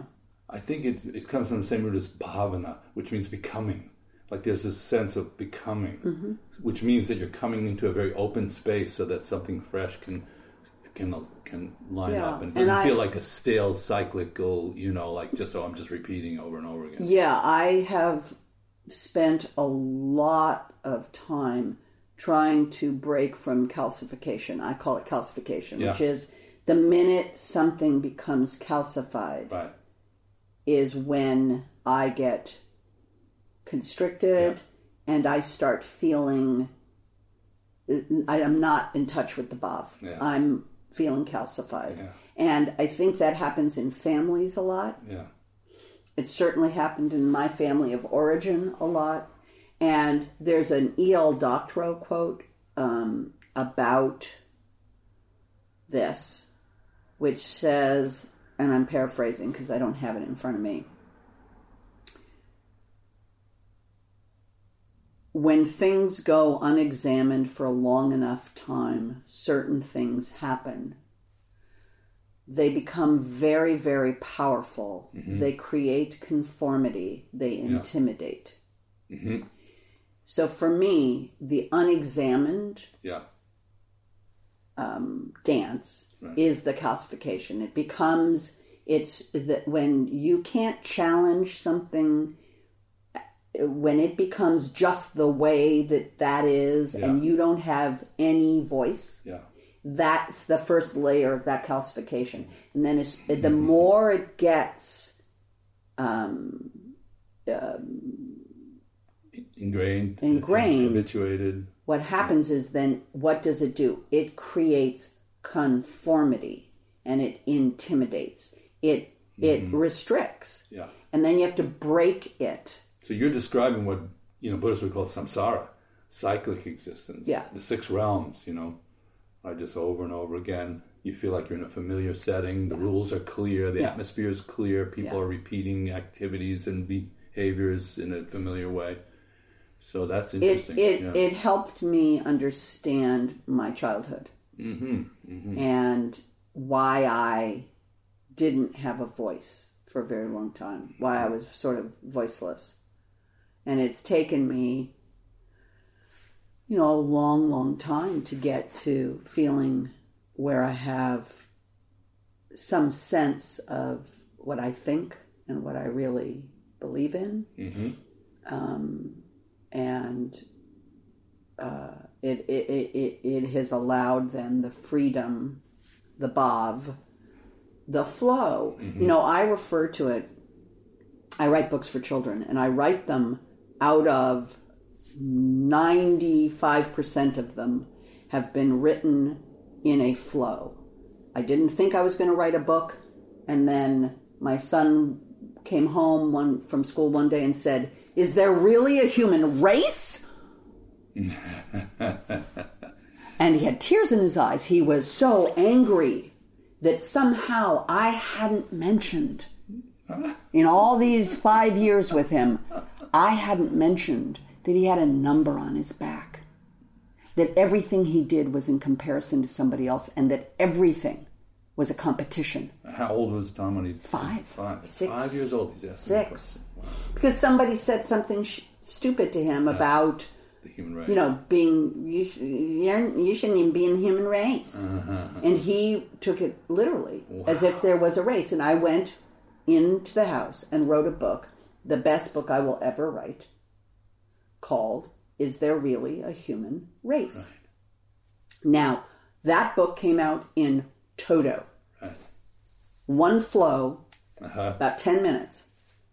I think it, it comes from the same root as bhavana, which means becoming. Like there's this sense of becoming, mm-hmm. which means that you're coming into a very open space so that something fresh can can can line yeah. up and doesn't and I, feel like a stale, cyclical, you know, like just, oh, I'm just repeating over and over again. Yeah, I have spent a lot of time trying to break from calcification. I call it calcification, yeah. which is the minute something becomes calcified right. is when I get constricted yeah. and I start feeling I am not in touch with the bhav. Yeah. I'm feeling calcified. Yeah. And I think that happens in families a lot. Yeah. It certainly happened in my family of origin a lot. And there's an E L Doctorow quote um, about this, which says, and I'm paraphrasing because I don't have it in front of me, when things go unexamined for a long enough time, certain things happen. They become very, very powerful. Mm-hmm. They create conformity. They intimidate. Yeah. Mm-hmm. So for me, the unexamined yeah. um, dance right. is the calcification. It becomes, it's that when you can't challenge something, when it becomes just the way that that is, yeah. and you don't have any voice, yeah. that's the first layer of that calcification. And then it's, the more it gets um, um, ingrained, ingrained, habituated, what happens yeah. is then what does it do? It creates conformity and it intimidates. It it mm-hmm. restricts. Yeah. And then you have to break it. So you're describing what, you know, Buddhists would call samsara, cyclic existence. Yeah. The six realms, you know, are just over and over again. You feel like you're in a familiar setting. The yeah. rules are clear. The yeah. atmosphere is clear. People yeah. are repeating activities and behaviors in a familiar way. So that's interesting. It it, yeah. it helped me understand my childhood mm-hmm. Mm-hmm. and why I didn't have a voice for a very long time, why I was sort of voiceless. And it's taken me, you know, a long, long time to get to feeling where I have some sense of what I think and what I really believe in. Mm-hmm. Um, and uh, it, it, it, it has allowed then the freedom, the bhav, the flow. Mm-hmm. You know, I refer to it, I write books for children, and I write them out of ninety-five percent of them have been written in a flow. I didn't think I was going to write a book, and then my son came home one from school one day and said, "Is there really a human race?" And he had tears in his eyes. He was so angry that somehow I hadn't mentioned, in all these five years with him, I hadn't mentioned that he had a number on his back, that everything he did was in comparison to somebody else, and that everything was a competition. How old was Tom when he was five? Five. Six. Five years old. He's asking Six. Wow. Because somebody said something sh- stupid to him yeah. about the human race. You know, being you, sh- you're, you shouldn't even be in the human race, uh-huh. and he took it literally wow. as if there was a race. And I went into the house and wrote a book, the best book I will ever write, called "Is There Really a Human Race?" Right. Now, that book came out in toto. Right. One flow, uh-huh. about ten minutes.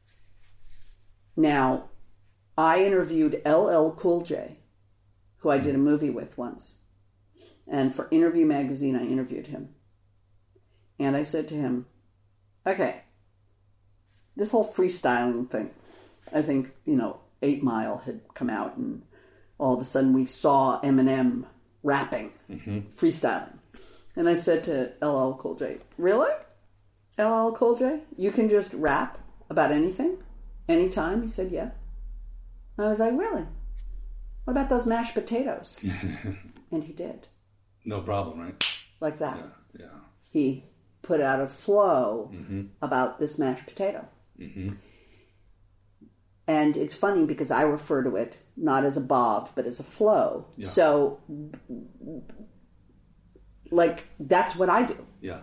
Now, I interviewed L L Cool J, who I did a movie with once. And for Interview Magazine, I interviewed him. And I said to him, okay, this whole freestyling thing, I think, you know, Eight Mile had come out and all of a sudden we saw Eminem rapping, mm-hmm. freestyling. And I said to L L Cool J, really? L L Cool J? You can just rap about anything? Anytime? He said, yeah. I was like, really? What about those mashed potatoes? And he did. No problem, right? Like that. Yeah. yeah. He put out a flow mm-hmm. about this mashed potato. Mm-hmm. And it's funny because I refer to it not as a bov, but as a flow. Yeah. So, like, that's what I do. Yeah.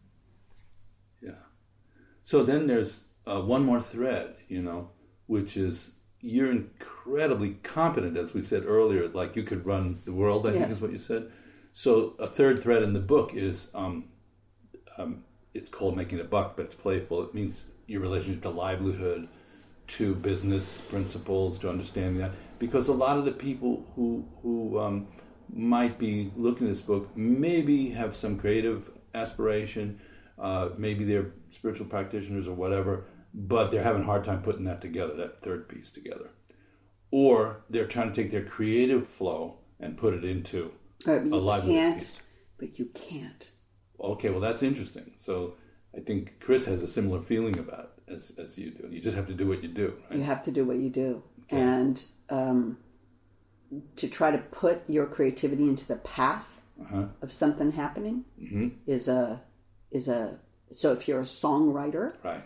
Yeah. So then there's uh, one more thread, you know, which is you're incredibly competent, as we said earlier, like you could run the world, I Yes. think is what you said. So a third thread in the book is, um, um, it's called Making a Buck, but it's playful. It means your relationship to livelihood, to business principles, to understanding that. Because a lot of the people who, who um, might be looking at this book maybe have some creative aspiration, uh, maybe they're spiritual practitioners or whatever, but they're having a hard time putting that together, that third piece together. Or they're trying to take their creative flow and put it into Right, a but you livelihood can't, piece. but you can't. Okay, well, that's interesting. So I think Chris has a similar feeling about it as, as you do. You just have to do what you do, right? You have to do what you do. Okay. And um, to try to put your creativity into the path Uh-huh. of something happening Mm-hmm. is a is a so if you're a songwriter, Right,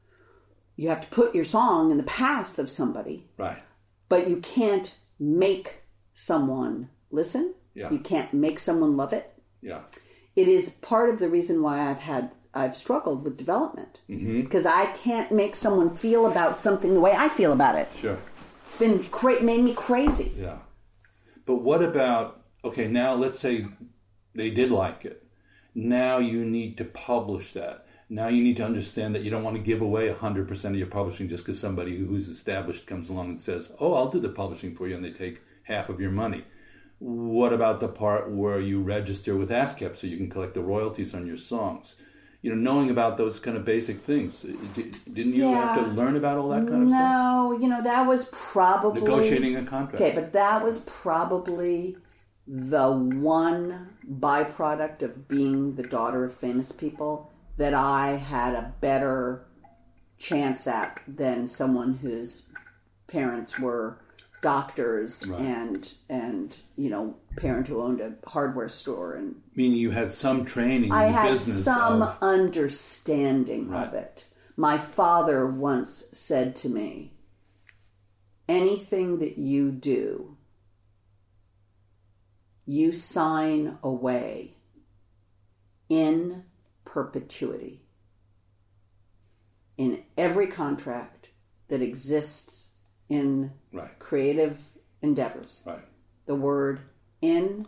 you have to put your song in the path of somebody, right. but you can't make someone listen. Yeah. You can't make someone love it. Yeah, It is part of the reason why I've had I've struggled with development, because I can't make someone feel about something the way I feel about it. sure. It's been cra- made me crazy. Yeah. But what about, okay, now let's say they did like it. Now you need to publish that. Now you need to understand that you don't want to give away one hundred percent of your publishing just because somebody who's established comes along and says, oh, I'll do the publishing for you, and they take half of your money. What about the part where you register with ASCAP so you can collect the royalties on your songs? You know, knowing about those kind of basic things. Didn't you have to Yeah. learn about all that kind of stuff? No, you know, that was probably... Negotiating a contract. Okay, but that was probably the one byproduct of being the daughter of famous people that I had a better chance at than someone whose parents were doctors Right. and, and you know, parent who owned a hardware store. And Meaning you had some training I in the had business some of... understanding Right. of it. My father once said to me, anything that you do, you sign away in perpetuity. In every contract that exists in Right. creative endeavors, Right. the word in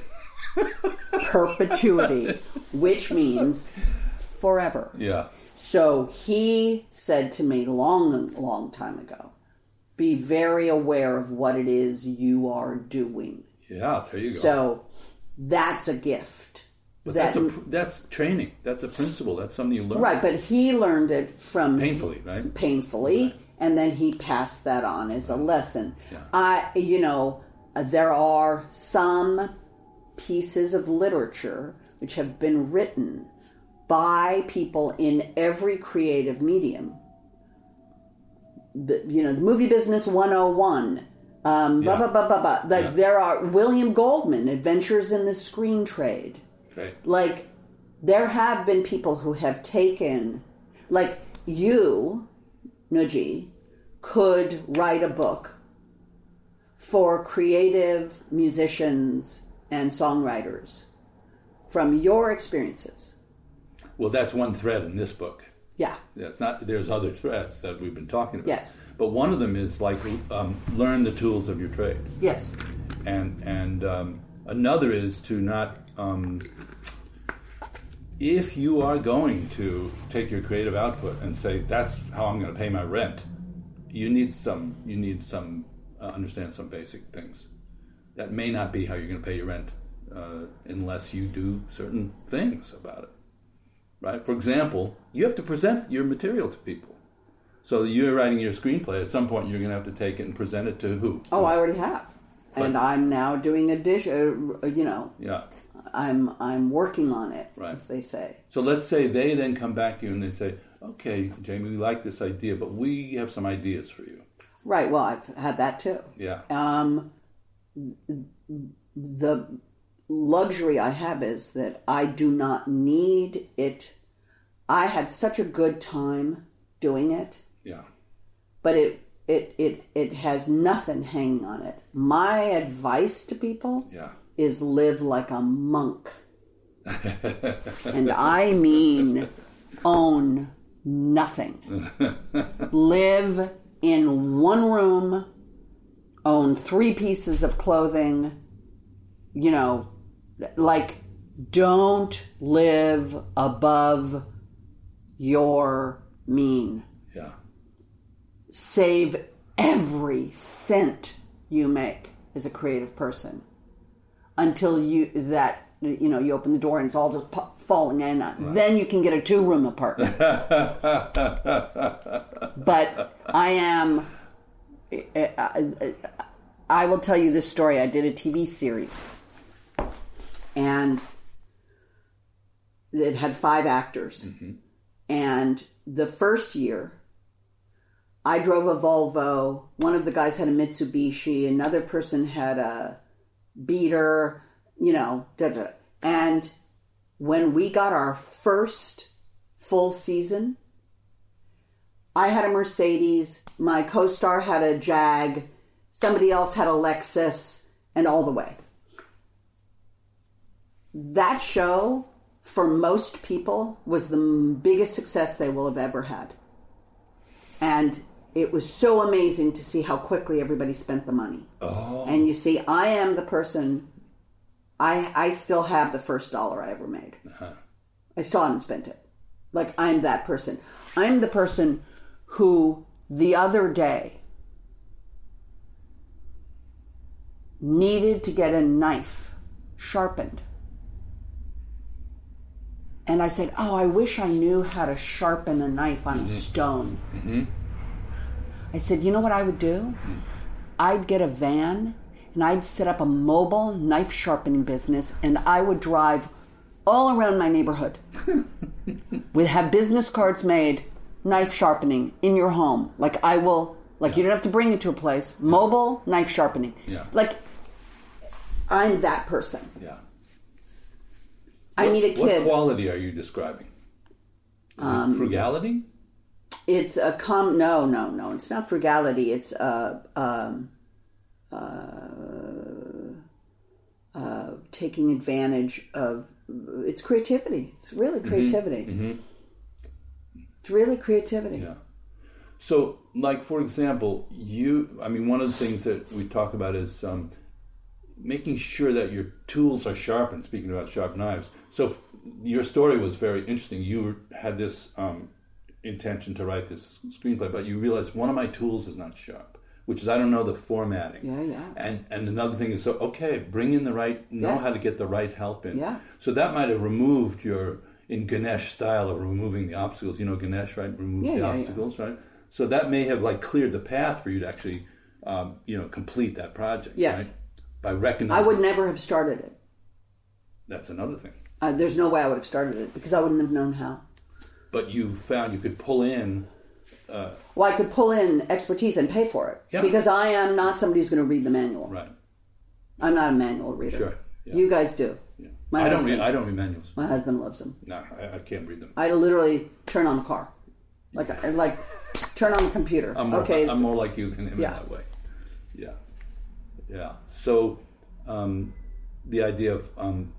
perpetuity, which means forever. Yeah. So he said to me long, long time ago, be very aware of what it is you are doing. Yeah, there you go. So that's a gift. but that- that's a, that's training. That's a principle. That's something you learn. Right, but he learned it from... Painfully, right? Painfully, Right. and then he passed that on as a lesson. Yeah. I, you know, there are some pieces of literature which have been written by people in every creative medium. The, you know, the movie business one oh one. Um, Yeah. blah, blah, blah, blah, blah. Like Yeah. there are William Goldman, Adventures in the Screen Trade. Right. Like, there have been people who have taken, like, you, Nuji, could write a book for creative musicians and songwriters from your experiences. Well, that's one thread in this book. Yeah. That's not. There's other threads that we've been talking about. Yes. But one of them is like um, learn the tools of your trade, Yes. and and um, another is to not. Um, if you are going to take your creative output and say that's how I'm going to pay my rent, you need some. You need some uh, understand some basic things. That may not be how you're going to pay your rent uh, unless you do certain things about it. Right? For example, you have to present your material to people. So you're writing your screenplay. At some point, you're going to have to take it and present it to who? Oh, I already have. But- and I'm now doing a dish, uh, you know, Yeah. I'm I'm working on it, Right. as they say. So let's say they then come back to you and they say, okay, Jamie, we like this idea, but we have some ideas for you. Right, well, I've had that too. Yeah. Um, the luxury I have is that I do not need it. I had such a good time doing it Yeah. But it it it it has nothing hanging on it. My advice to people Yeah. is live like a monk. And I mean own nothing. Live in one room, own three pieces of clothing, you know, like don't live above your mean. Yeah. Save every cent you make as a creative person until you that you know you open the door and it's all just pu- falling in. Right. Then you can get a two-room apartment. But I am. I, I will tell you this story. I did a T V series, and it had five actors. Mm-hmm. And the first year, I drove a Volvo. One of the guys had a Mitsubishi. Another person had a Beater, you know. Da, da. And when we got our first full season, I had a Mercedes. My co-star had a Jag. Somebody else had a Lexus, and all the way. That show, for most people, was the biggest success they will have ever had. And it was so amazing to see how quickly everybody spent the money. Oh. And you see, I am the person, I I still have the first dollar I ever made. Uh-huh. I still haven't spent it. Like, I'm that person. I'm the person who, the other day, needed to get a knife sharpened. And I said, oh, I wish I knew how to sharpen a knife on mm-hmm. a stone. Mm-hmm. I said, you know what I would do? Mm-hmm. I'd get a van and I'd set up a mobile knife sharpening business, and I would drive all around my neighborhood. We'd have business cards made, knife sharpening in your home. Like I will, like yeah. you don't have to bring it to a place. Mobile knife sharpening. Yeah. Like I'm that person. Yeah. I what, need a kid. What quality are you describing? Is um, it frugality? It's a com. No, no, no. It's not frugality. It's uh, um, uh, uh, taking advantage of. It's creativity. It's really creativity. Mm-hmm. Mm-hmm. It's really creativity. Yeah. So, like for example, you. I mean, one of the things that we talk about is um, making sure that your tools are sharpened. Speaking about sharp knives. So your story was very interesting. You had this um, intention to write this screenplay, but you realized one of my tools is not sharp, which is I don't know the formatting. Yeah, yeah. And and another thing is, so okay, bring in the right, know yeah. how to get the right help in. Yeah. So that might have removed your, in Ganesh style of removing the obstacles. You know Ganesh, right? Removes yeah, the yeah, obstacles, yeah. right? So that may have like cleared the path for you to actually, um, you know, complete that project. Yes. Right? By recognizing. I would never have started it. That's another thing. Uh, there's no way I would have started it because I wouldn't have known how. But you found you could pull in... Uh, well, I could pull in expertise and pay for it. Yeah. Because I am not somebody who's going to read the manual. Right. I'm not a manual reader. Sure. Yeah. You guys do. Yeah. My I husband, don't read. I don't read manuals. My husband loves them. No, I, I can't read them. I literally turn on the car, like like turn on the computer. I'm more, okay, I'm more like you than him yeah. in that way. Yeah, yeah. So um, the idea of um,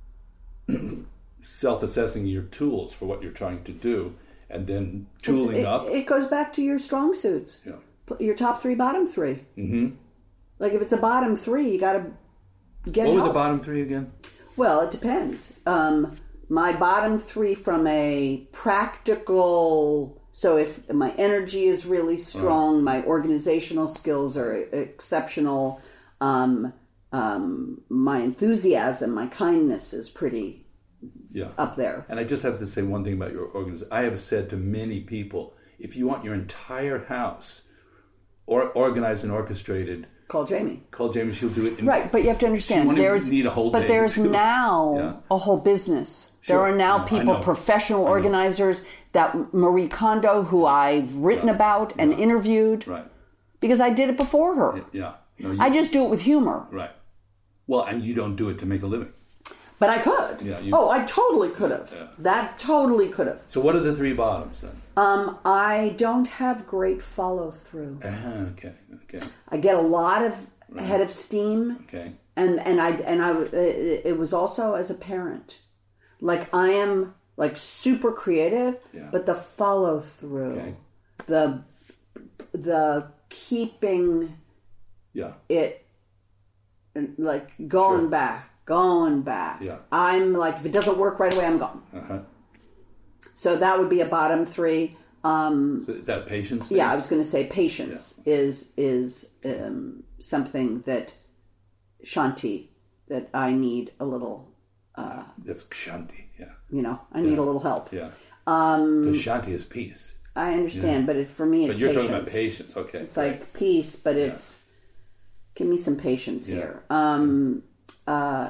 self-assessing your tools for what you're trying to do, and then tooling it, up. It goes back to your strong suits. Yeah. Your top three, bottom three. Mm-hmm. Like if it's a bottom three, you got to get What help. were the bottom three again? Well, it depends. Um, my bottom three from a practical... So if my energy is really strong, right. my organizational skills are exceptional, um, um, my enthusiasm, my kindness is pretty yeah. up there. And I just have to say one thing about your organization. I have said to many people, if you want your entire house or organized and orchestrated... Call Jamie. Call Jamie. She'll do it. In, right, but you have to understand. There's need a whole but day there's now yeah. a whole business. Sure. There are now no, people, professional organizers, that Marie Kondo, who I've written right. about and right. interviewed, right. because I did it before her. Yeah, no, you, I just do it with humor. Right. Well, and you don't do it to make a living. But I could. Yeah, you, oh, I totally could have. Yeah. That totally could have. So what are the three bottoms then? Um, I don't have great follow through. Uh, okay, okay. I get a lot of Right. head of steam. Okay. And and I and I it, it was also as a parent. Like I am like super creative, Yeah. but the follow through, Okay. the the keeping Yeah. it like going Sure. back, going back. Yeah. I'm like, if it doesn't work right away, I'm gone. Uh-huh. So that would be a bottom three. Um, So is that patience thing? yeah, I was going to say patience is is um, something that Shanti that I need a little. Uh, That's Shanti, yeah. you know, I need Yeah. a little help. Yeah. Um, Because Shanti is peace. I understand, but it, for me, it's But you're patience. talking about patience, okay. It's great. like peace, but it's give me some patience Yeah. here. Um, uh,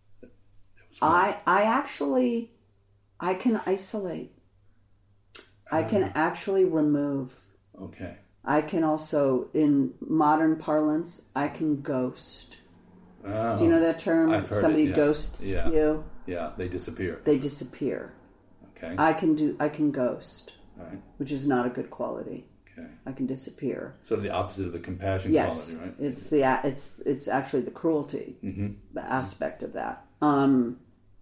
I I actually I can isolate. I can Ah. actually remove. Okay. I can also, in modern parlance, I can ghost. Oh, Do you know that term? I've heard Somebody it, yeah. ghosts Yeah. you. Yeah, they disappear. They disappear. Okay. I can do. I can ghost, Right. which is not a good quality. Okay. I can disappear. Sort of the opposite of the compassion Yes, quality, right? it's the it's it's actually the cruelty Mm-hmm. the aspect of that. Um,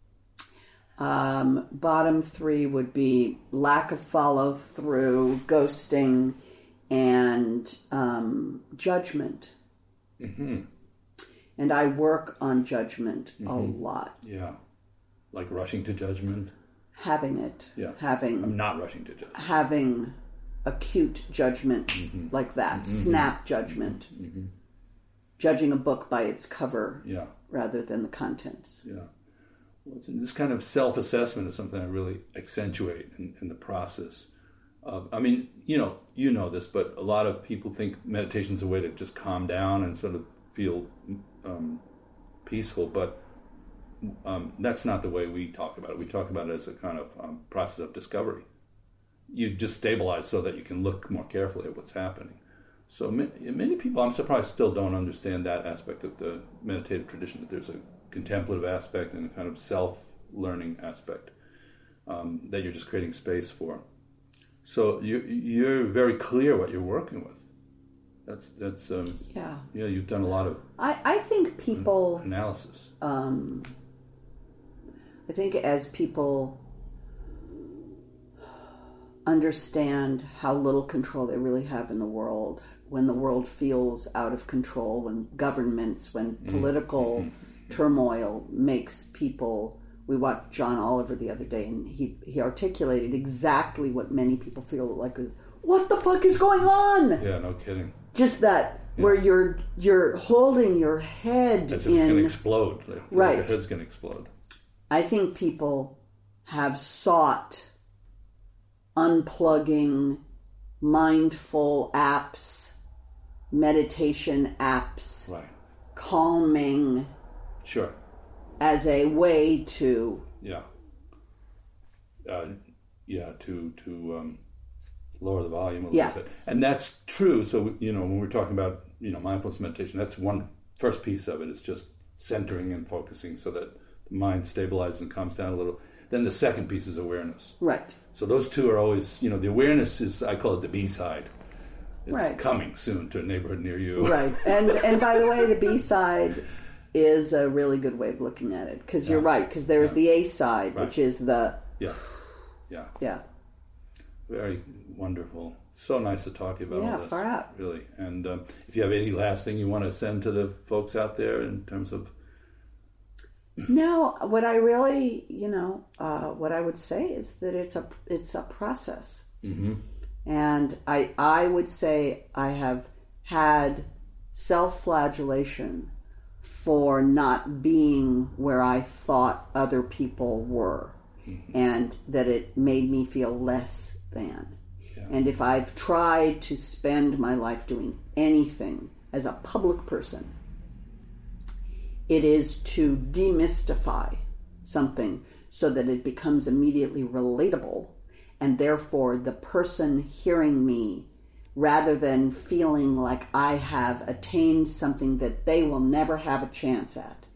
um, bottom three would be lack of follow through, ghosting, and um, judgment. Mm-hmm. And I work on judgment a Mm-hmm. lot. Yeah. Like rushing to judgment. Having it, Yeah. having I'm not rushing to judgment. having acute judgment Mm-hmm. like that, snap judgment, Mm-hmm. judging a book by its cover Yeah. rather than the contents. Yeah. Well, it's, this kind of self-assessment is something I really accentuate in, in the process. Of, I mean, you know, you know this, but a lot of people think meditation is a way to just calm down and sort of feel um, peaceful, but um, that's not the way we talk about it. We talk about it as a kind of um, process of discovery. You just stabilize so that you can look more carefully at what's happening. So many, many people, I'm surprised, still don't understand that aspect of the meditative tradition, that there's a contemplative aspect and a kind of self-learning aspect um, that you're just creating space for. So you, you're very clear what you're working with. That's that's um, Yeah. yeah. You've done a lot of I, I think people, analysis. um, I think as people understand how little control they really have in the world, when the world feels out of control, when governments, when political mm-hmm. turmoil makes people... We watched John Oliver the other day, and he, he articulated exactly what many people feel like is, what the fuck is going on? Yeah, no kidding. Just that, yeah. where you're you're holding your head As in... if it's going to explode. Like, right. Your head's going to explode. I think people have sought unplugging, mindful apps, meditation apps, right. calming... Sure. As a way to yeah uh, yeah to to um, lower the volume a little yeah. bit, and that's true. So you know when we're talking about you know mindfulness meditation, that's one first piece of it is just centering and focusing so that the mind stabilizes and calms down a little. Then the second piece is awareness. Right. So those two are always you know the awareness is, I call it the B side. It's right. coming soon to a neighborhood near you. Right. And and by the way, the B side is a really good way of looking at it, because you're yeah. right, because there's yeah. the A side, right. which is the yeah yeah yeah very wonderful. So nice to talk to you about yeah all this. far out really. And um, if you have any last thing you want to send to the folks out there in terms of no what I really you know uh, what I would say is that it's a it's a process, mm-hmm. and I I would say I have had self-flagellation for not being where I thought other people were, mm-hmm. and that it made me feel less than. Yeah. And if I've tried to spend my life doing anything as a public person, it is to demystify something so that it becomes immediately relatable, and therefore the person hearing me, rather than feeling like I have attained something that they will never have a chance at,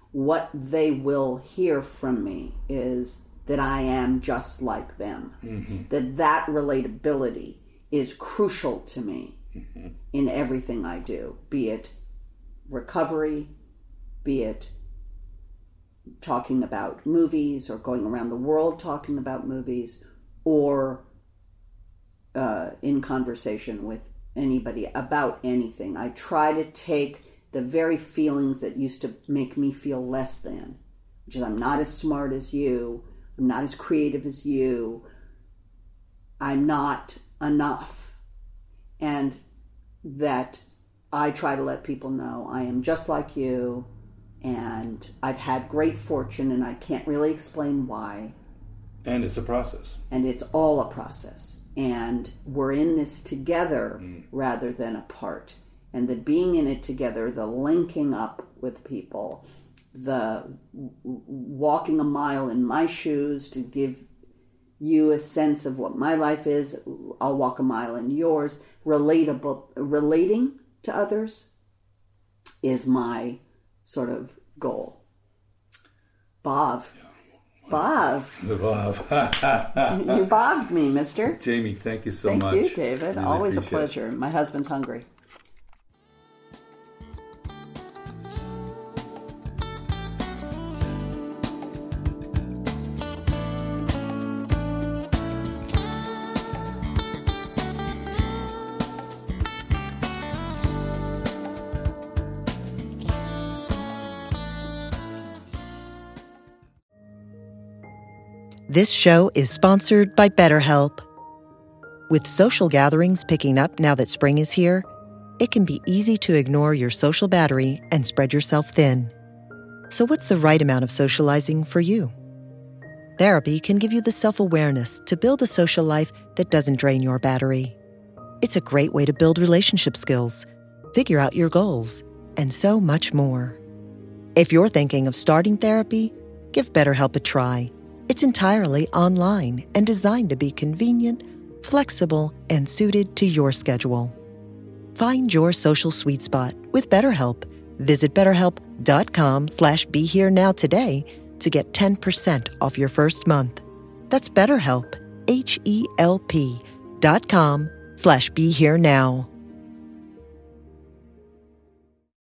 what they will hear from me is that I am just like them. Mm-hmm. That that relatability is crucial to me mm-hmm. in everything I do, be it recovery, be it talking about movies or going around the world talking about movies, or uh, in conversation with anybody about anything. I try to take the very feelings that used to make me feel less than, which is I'm not as smart as you, I'm not as creative as you, I'm not enough. And that I try to let people know I am just like you, and I've had great fortune, and I can't really explain why. And it's a process. And it's all a process. And we're in this together mm. rather than apart. And the being in it together, the linking up with people, the w- walking a mile in my shoes to give you a sense of what my life is, I'll walk a mile in yours. Relatable, relating to others is my sort of goal. Bob. Bob. The Bob. You bobbed me, mister. Jamie, thank you so thank much. Thank you, David. Really Always a pleasure. It. My husband's hungry. This show is sponsored by BetterHelp. With social gatherings picking up now that spring is here, it can be easy to ignore your social battery and spread yourself thin. So what's the right amount of socializing for you? Therapy can give you the self-awareness to build a social life that doesn't drain your battery. It's a great way to build relationship skills, figure out your goals, and so much more. If you're thinking of starting therapy, give BetterHelp a try. It's entirely online and designed to be convenient, flexible, and suited to your schedule. Find your social sweet spot with BetterHelp. Visit betterhelp.com slash be here now today to get ten percent off your first month. That's BetterHelp, H E L P dot com slash be here now.